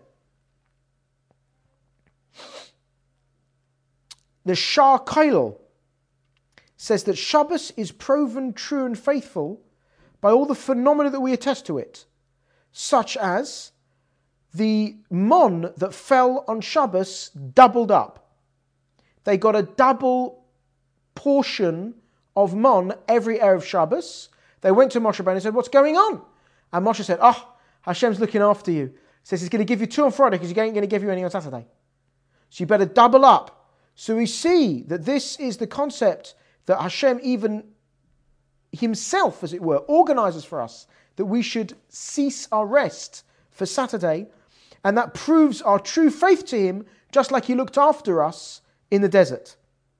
The Shar Kailel says that Shabbos is proven true and faithful by all the phenomena that we attest to it, such as the mon that fell on Shabbos doubled up. They got a double portion of mon every Erev Shabbos. They went to Moshe Rabbeinu and said, what's going on? And Moshe said, Hashem's looking after you. He says he's going to give you 2 on Friday because he ain't going to give you any on Saturday. So you better double up. So we see that this is the concept that Hashem even himself, as it were, organizes for us, that we should cease our rest for Saturday, and that proves our true faith to him, just like he looked after us in the desert.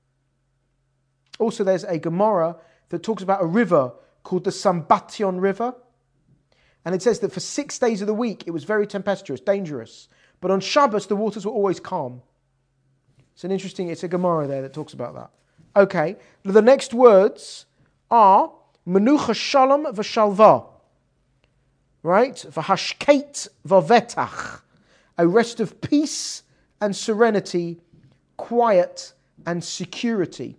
Also, there's a Gemara that talks about a river called the Sambation River, and it says that for 6 days of the week it was very tempestuous, dangerous, but on Shabbos the waters were always calm. It's a Gemara there that talks about that. Okay, the next words are Menucha Shalom v'Shalva, right? V'Hashkeit v'Vetach, a rest of peace and serenity, quiet and security.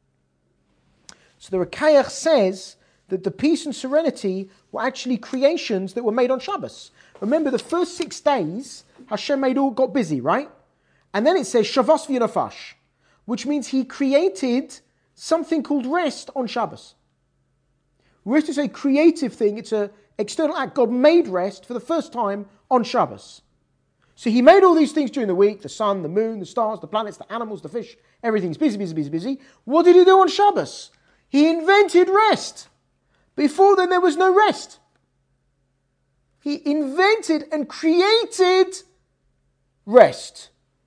So the Rekeach says that the peace and serenity were actually creations that were made on Shabbos. Remember, the first 6 days, Hashem got busy, right? And then it says Shavos v'Nafash, which means he created something called rest on Shabbos. Rest is a creative thing. It's an external act. God made rest for the first time on Shabbos. So he made all these things during the week, the sun, the moon, the stars, the planets, the animals, the fish. Everything's busy, busy, busy, busy. What did he do on Shabbos? He invented rest. Before then, there was no rest. He invented and created rest.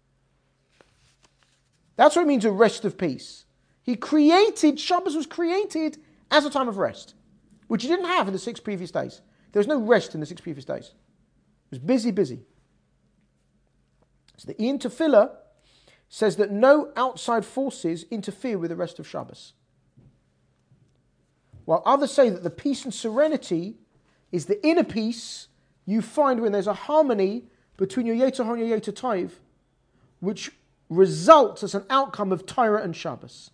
That's what it means, a rest of peace. Shabbos was created as a time of rest, which he didn't have in the 6 previous days. There was no rest in the 6 previous days. It was busy, busy. So the Ian Tefillah says that no outside forces interfere with the rest of Shabbos. While others say that the peace and serenity is the inner peace you find when there's a harmony between your Yetzer Hara and your Yetzer Tov, which results as an outcome of Torah and Shabbos.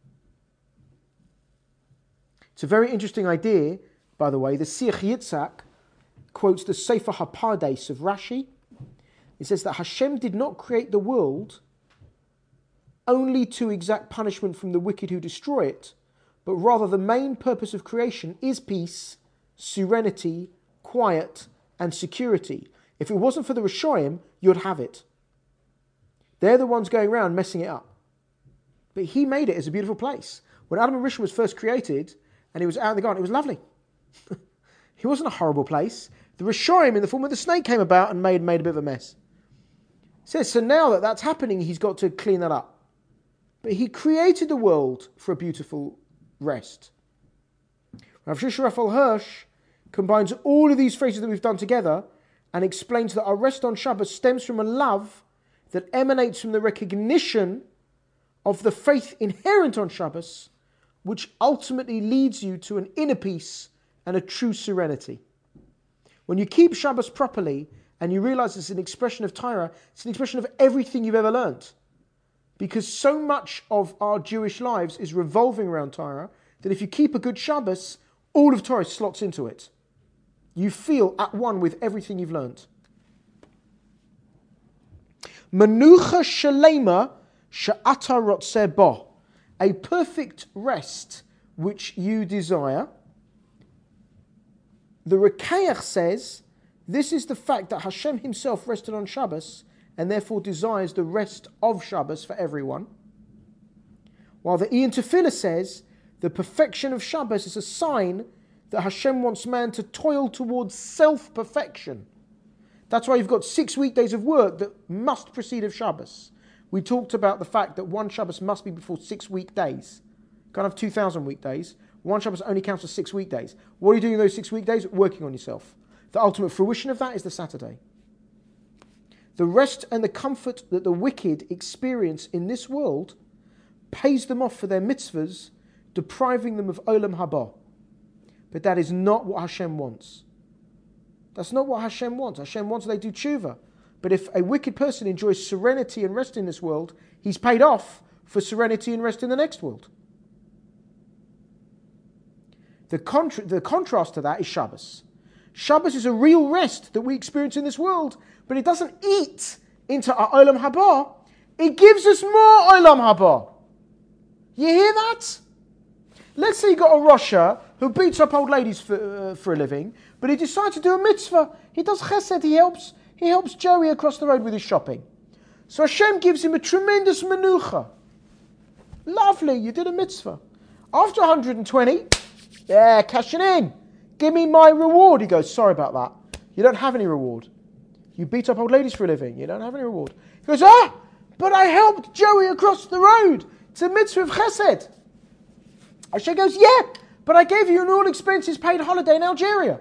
It's a very interesting idea, by the way. The Siach Yitzhak quotes the Sefer HaPardes of Rashi. It says that Hashem did not create the world only to exact punishment from the wicked who destroy it, but rather the main purpose of creation is peace, serenity, quiet, and security. If it wasn't for the Rishoyim, you'd have it. They're the ones going around messing it up. But he made it as a beautiful place. When Adam and Rishon was first created, and he was out in the garden, it was lovely. It wasn't a horrible place. The Rishoyim in the form of the snake came about and made a bit of a mess. It says, so now that that's happening, he's got to clean that up. But he created the world for a beautiful rest. Rav Shusha Raphael Hirsch combines all of these phrases that we've done together and explains that our rest on Shabbos stems from a love that emanates from the recognition of the faith inherent on Shabbos, which ultimately leads you to an inner peace and a true serenity. When you keep Shabbos properly and you realize it's an expression of Torah, it's an expression of everything you've ever learned. Because so much of our Jewish lives is revolving around Torah that if you keep a good Shabbos, all of Torah slots into it. You feel at one with everything you've learned. Menucha shalema she'ata rotzeh bo, a perfect rest which you desire. The Rekeach says, this is the fact that Hashem himself rested on Shabbos and therefore desires the rest of Shabbos for everyone. While the Ian Tefillah says, the perfection of Shabbos is a sign that Hashem wants man to toil towards self-perfection. That's why you've got 6 weekdays of work that must precede of Shabbos. We talked about the fact that one Shabbos must be before 6 weekdays. Can't have 2,000 weekdays. One Shabbos only counts for 6 weekdays. What are you doing in those 6 weekdays? Working on yourself. The ultimate fruition of that is the Saturday. The rest and the comfort that the wicked experience in this world pays them off for their mitzvahs, depriving them of Olam Haba. But that is not what Hashem wants. That's not what Hashem wants. Hashem wants they do tshuva. But if a wicked person enjoys serenity and rest in this world, he's paid off for serenity and rest in the next world. The contrast to that is Shabbos. Shabbos is a real rest that we experience in this world, but it doesn't eat into our Olam Haba. It gives us more Olam Haba. You hear that? Let's say you got a Rosha who beats up old ladies for a living, but he decides to do a mitzvah. He does chesed, he helps Joey across the road with his shopping. So Hashem gives him a tremendous menucha. Lovely, you did a mitzvah. After 120, yeah, cashing in. Give me my reward. He goes, sorry about that. You don't have any reward. You beat up old ladies for a living. You don't have any reward. He goes, but I helped Joey across the road. It's a mitzvah of chesed. Hashem goes, yeah, but I gave you an all-expenses paid holiday in Algeria.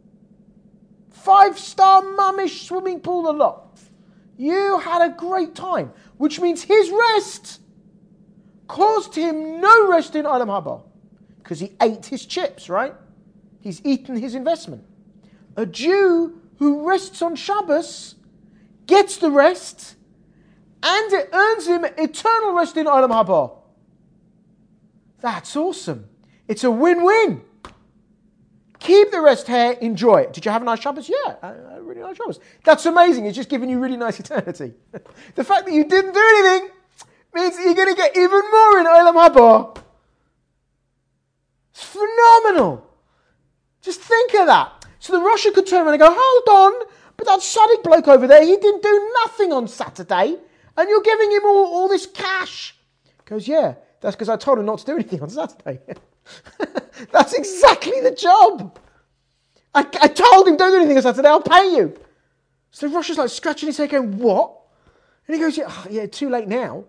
5-star mummish swimming pool, the lot. You had a great time, which means his rest caused him no rest in Olam Haba, because he ate his chips, right? He's eaten his investment. A Jew who rests on Shabbos gets the rest, and it earns him eternal rest in Olam Haba. That's awesome. It's a win-win. Keep the rest here, enjoy it. Did you have a nice Shabbos? Yeah, a really nice Shabbos. That's amazing. It's just giving you really nice eternity. The fact that you didn't do anything means you're going to get even more in Olam Haba. It's phenomenal. Just think of that. So the Rosh could turn around and go, hold on, but that Sadiq bloke over there, he didn't do nothing on Saturday, and you're giving him all this cash. He goes, yeah, that's because I told him not to do anything on Saturday. That's exactly the job. I told him, don't do anything on Saturday, I'll pay you. So Rosh is like scratching his head going, what? And he goes, yeah, too late now.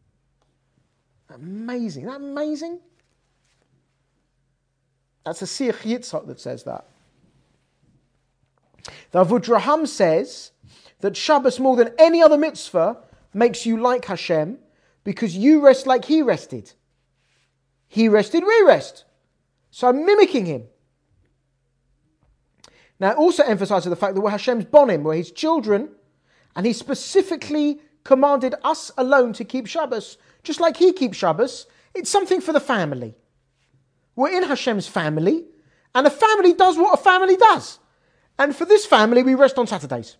Amazing. Isn't that amazing? That's a Siach Yitzhak that says that. The Avudraham says that Shabbos, more than any other mitzvah, makes you like Hashem because you rest like he rested. He rested, we rest. So I'm mimicking him. Now it also emphasizes the fact that we're Hashem's bonim, we're his children, and he specifically commanded us alone to keep Shabbos, just like he keeps Shabbos. It's something for the family. We're in Hashem's family, and a family does what a family does. And for this family, we rest on Saturdays.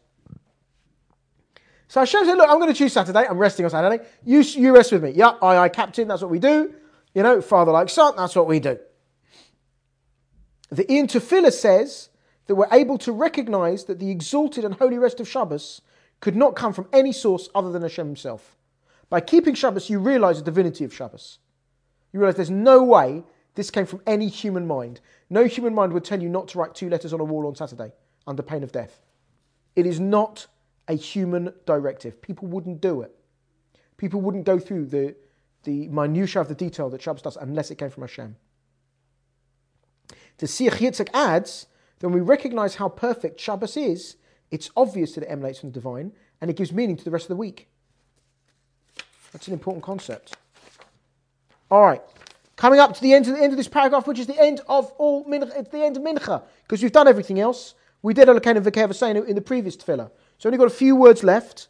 So Hashem said, look, I'm going to choose Saturday. I'm resting on Saturday. You rest with me. Yeah, I captain. That's what we do. Father like son, that's what we do. The Ian Tefillah says that we're able to recognize that the exalted and holy rest of Shabbos could not come from any source other than Hashem himself. By keeping Shabbos, you realize the divinity of Shabbos. You realize there's no way this came from any human mind. No human mind would tell you not to write 2 letters on a wall on Saturday under pain of death. It is not a human directive. People wouldn't do it. People wouldn't go through the minutiae of the detail that Shabbos does unless it came from Hashem. The Siach Yitzhak adds that when we recognize how perfect Shabbos is, it's obvious that it emanates from the divine and it gives meaning to the rest of the week. That's an important concept. All right. Coming up to the end of this paragraph, which is the end of all mincha, it's the end of mincha, because we've done everything else. We did Elokeinu v'Kehevah in the previous tefillah. So only got a few words left.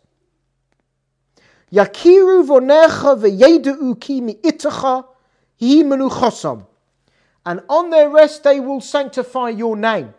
Yakiru vonecha v'yedu ki mi'itacha hi menuchosam. And on their rest they will sanctify your name.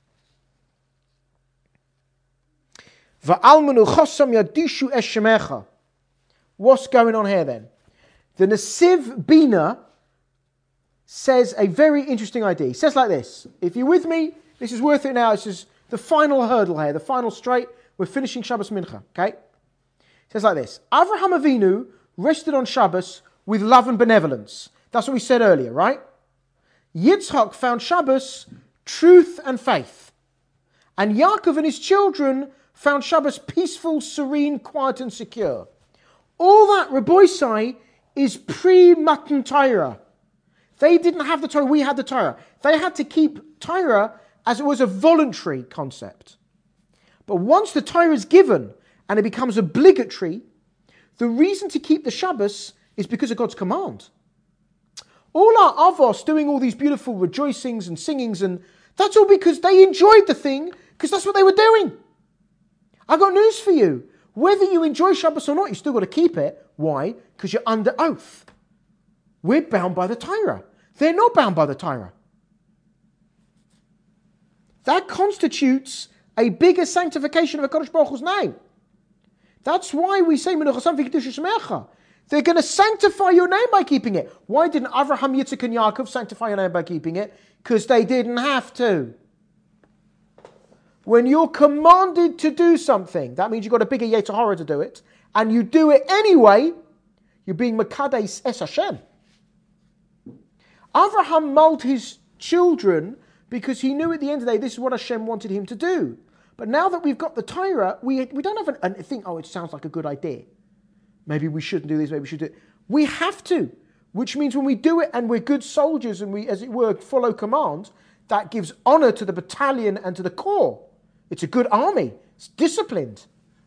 Va'al menuchosam yadishu eshemecha. What's going on here then? The Nesiv Bina says a very interesting idea. He says like this. If you're with me, this is worth it now. This is the final hurdle here, the final straight. We're finishing Shabbos Mincha, okay? It says like this. Avraham Avinu rested on Shabbos with love and benevolence. That's what we said earlier, right? Yitzchak found Shabbos truth and faith. And Yaakov and his children found Shabbos peaceful, serene, quiet and secure. All that, Rabbosai, is pre-Matan Torah. They didn't have the Torah, we had the Torah. They had to keep Torah as it was a voluntary concept. But once the Torah is given and it becomes obligatory, the reason to keep the Shabbos is because of God's command. All our avos doing all these beautiful rejoicings and singings, and that's all because they enjoyed the thing, because that's what they were doing. I got news for you. Whether you enjoy Shabbos or not, you still got to keep it. Why? Because you're under oath. We're bound by the Torah. They're not bound by the Torah. That constitutes a bigger sanctification of HaKadosh Baruch Hu's name. That's why we say, they're going to sanctify your name by keeping it. Why didn't Avraham, Yitzchak, and Yaakov sanctify your name by keeping it? Because they didn't have to. When you're commanded to do something, that means you've got a bigger Yetzer Hara to do it, and you do it anyway, you're being Makadesh Es Hashem. Avraham mulled his children because he knew at the end of the day this is what Hashem wanted him to do. But now that we've got the Torah, we don't have a think, it sounds like a good idea. Maybe we shouldn't do this, maybe we should do it. We have to, which means when we do it and we're good soldiers and we, as it were, follow command, that gives honor to the battalion and to the corps. It's a good army. It's disciplined.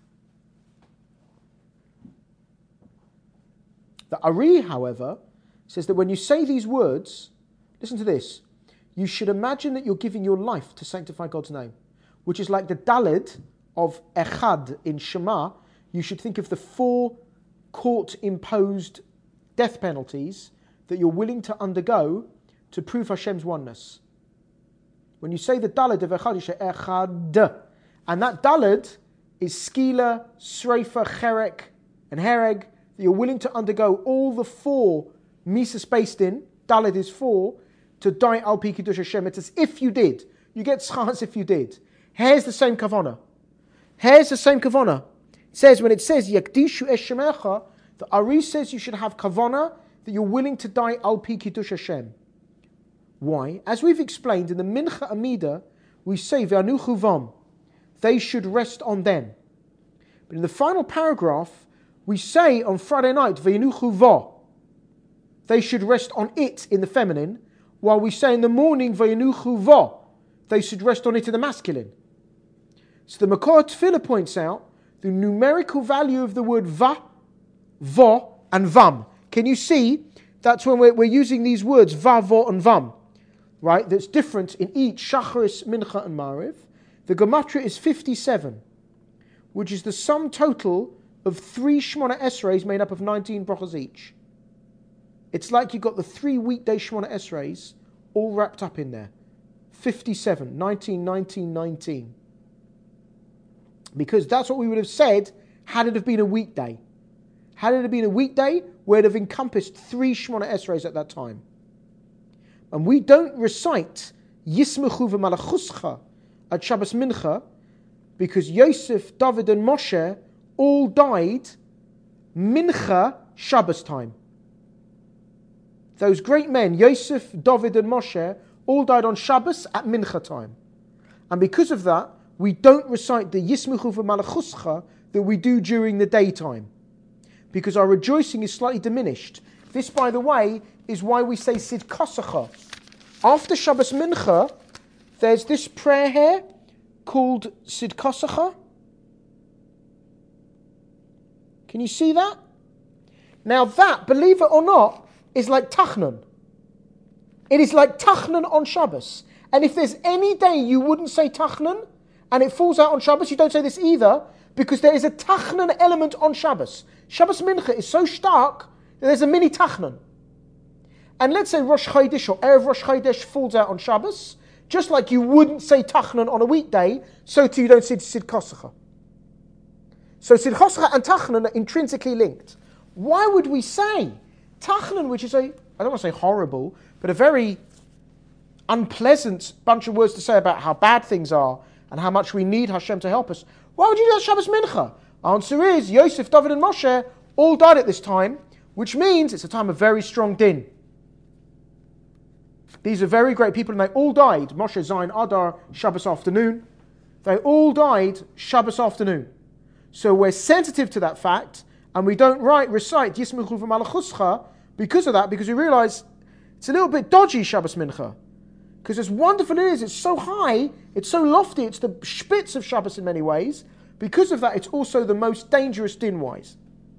The Ari, however, says that when you say these words, listen to this, you should imagine that you're giving your life to sanctify God's name, which is like the Daled of Echad in Shema. You should think of the 4 court-imposed death penalties that you're willing to undergo to prove Hashem's oneness. When you say the Daled of Echad, you say Echad. And that Daled is Skila, Sreifa, Cherek, and Hereg, that you're willing to undergo all the 4 Mises based in, Daled is 4, to die al pi kiddush Hashem. It's as if you did. You get schar as if you did. Here's the same kavanah. Here's the same kavanah. It says, when it says, Yakdishu es shemecha, the Ari says you should have kavanah, that you're willing to die al pi kiddush Hashem. Why? As we've explained in the Mincha Amida, we say, Ve'anu chuvam, they should rest on them. But in the final paragraph, we say on Friday night, Ve'anu chuvah, they should rest on it in the feminine, while we say in the morning, Vayenu chuvah, they should rest on it in the masculine. So the Makor Tefillah points out the numerical value of the word va, vo, and vam. Can you see? That's when we're using these words, va, vo, and vam. Right? That's different in each Shacharis, Mincha, and Mariv. The Gematria is 57, which is the sum total of 3 Shmona Esreis made up of 19 brachos each. It's like you've got the 3 weekday Shemona Esreis all wrapped up in there. 57, 19, 19, 19. Because that's what we would have said had it have been a weekday. Had it been a weekday, we'd have encompassed 3 Shemona Esreis at that time. And we don't recite Yismechu v'malachuscha at Shabbos Mincha because Yosef, David and Moshe all died Mincha Shabbos time. Those great men, Yosef, David and Moshe, all died on Shabbos at Mincha time. And because of that, we don't recite the Yismechu v'malachuscha that we do during the daytime. Because our rejoicing is slightly diminished. This, by the way, is why we say Sidkosacha. After Shabbos Mincha, there's this prayer here called Sidkosacha. Can you see that? Now that, believe it or not, is like Tachnun. It is like Tachnun on Shabbos. And if there's any day you wouldn't say Tachnun, and it falls out on Shabbos, you don't say this either, because there is a Tachnun element on Shabbos. Shabbos Mincha is so stark that there's a mini Tachnun. And let's say Rosh Chodesh or Erev Rosh Chodesh falls out on Shabbos, just like you wouldn't say Tachnun on a weekday, so too you don't say Sid Kosacha. So Sid Kosacha and Tachnun are intrinsically linked. Why would we say Tachnun, which is I don't want to say horrible, but a very unpleasant bunch of words to say about how bad things are and how much we need Hashem to help us. Why would you do that Shabbos Mincha? Answer is, Yosef, David and Moshe all died at this time, which means it's a time of very strong din. These are very great people and they all died. Moshe, Zayin, Adar, Shabbos afternoon. They all died Shabbos afternoon. So we're sensitive to that fact and we don't recite Yismechu v'malachuscha because of that, because we realize it's a little bit dodgy Shabbos Mincha. Because as wonderful it is, it's so high, it's so lofty, it's the spitz of Shabbos in many ways. Because of that, it's also the most dangerous din-wise.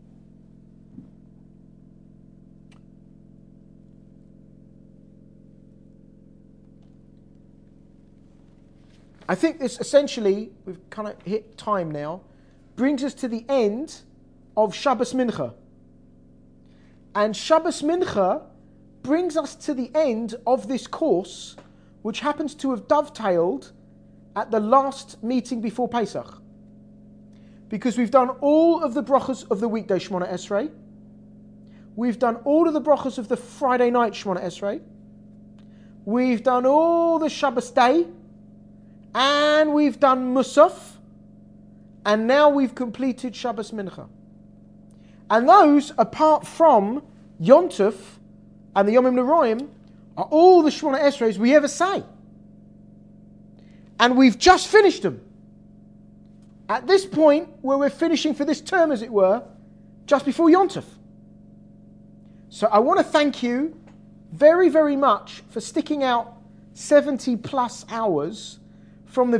I think this essentially, we've kind of hit time now, brings us to the end of Shabbos Mincha. And Shabbos Mincha brings us to the end of this course, which happens to have dovetailed at the last meeting before Pesach. Because we've done all of the brachas of the weekday Shemona Esrei. We've done all of the brachas of the Friday night Shemona Esrei. We've done all the Shabbos day. And we've done Musaf. And now we've completed Shabbos Mincha. And those, apart from Yom Tov and the Yomim Noraim, are all the Shemona Esreis we ever say. And we've just finished them. At this point, where we're finishing for this term, as it were, just before Yom Tov. So I want to thank you very, very much for sticking out 70 plus hours from the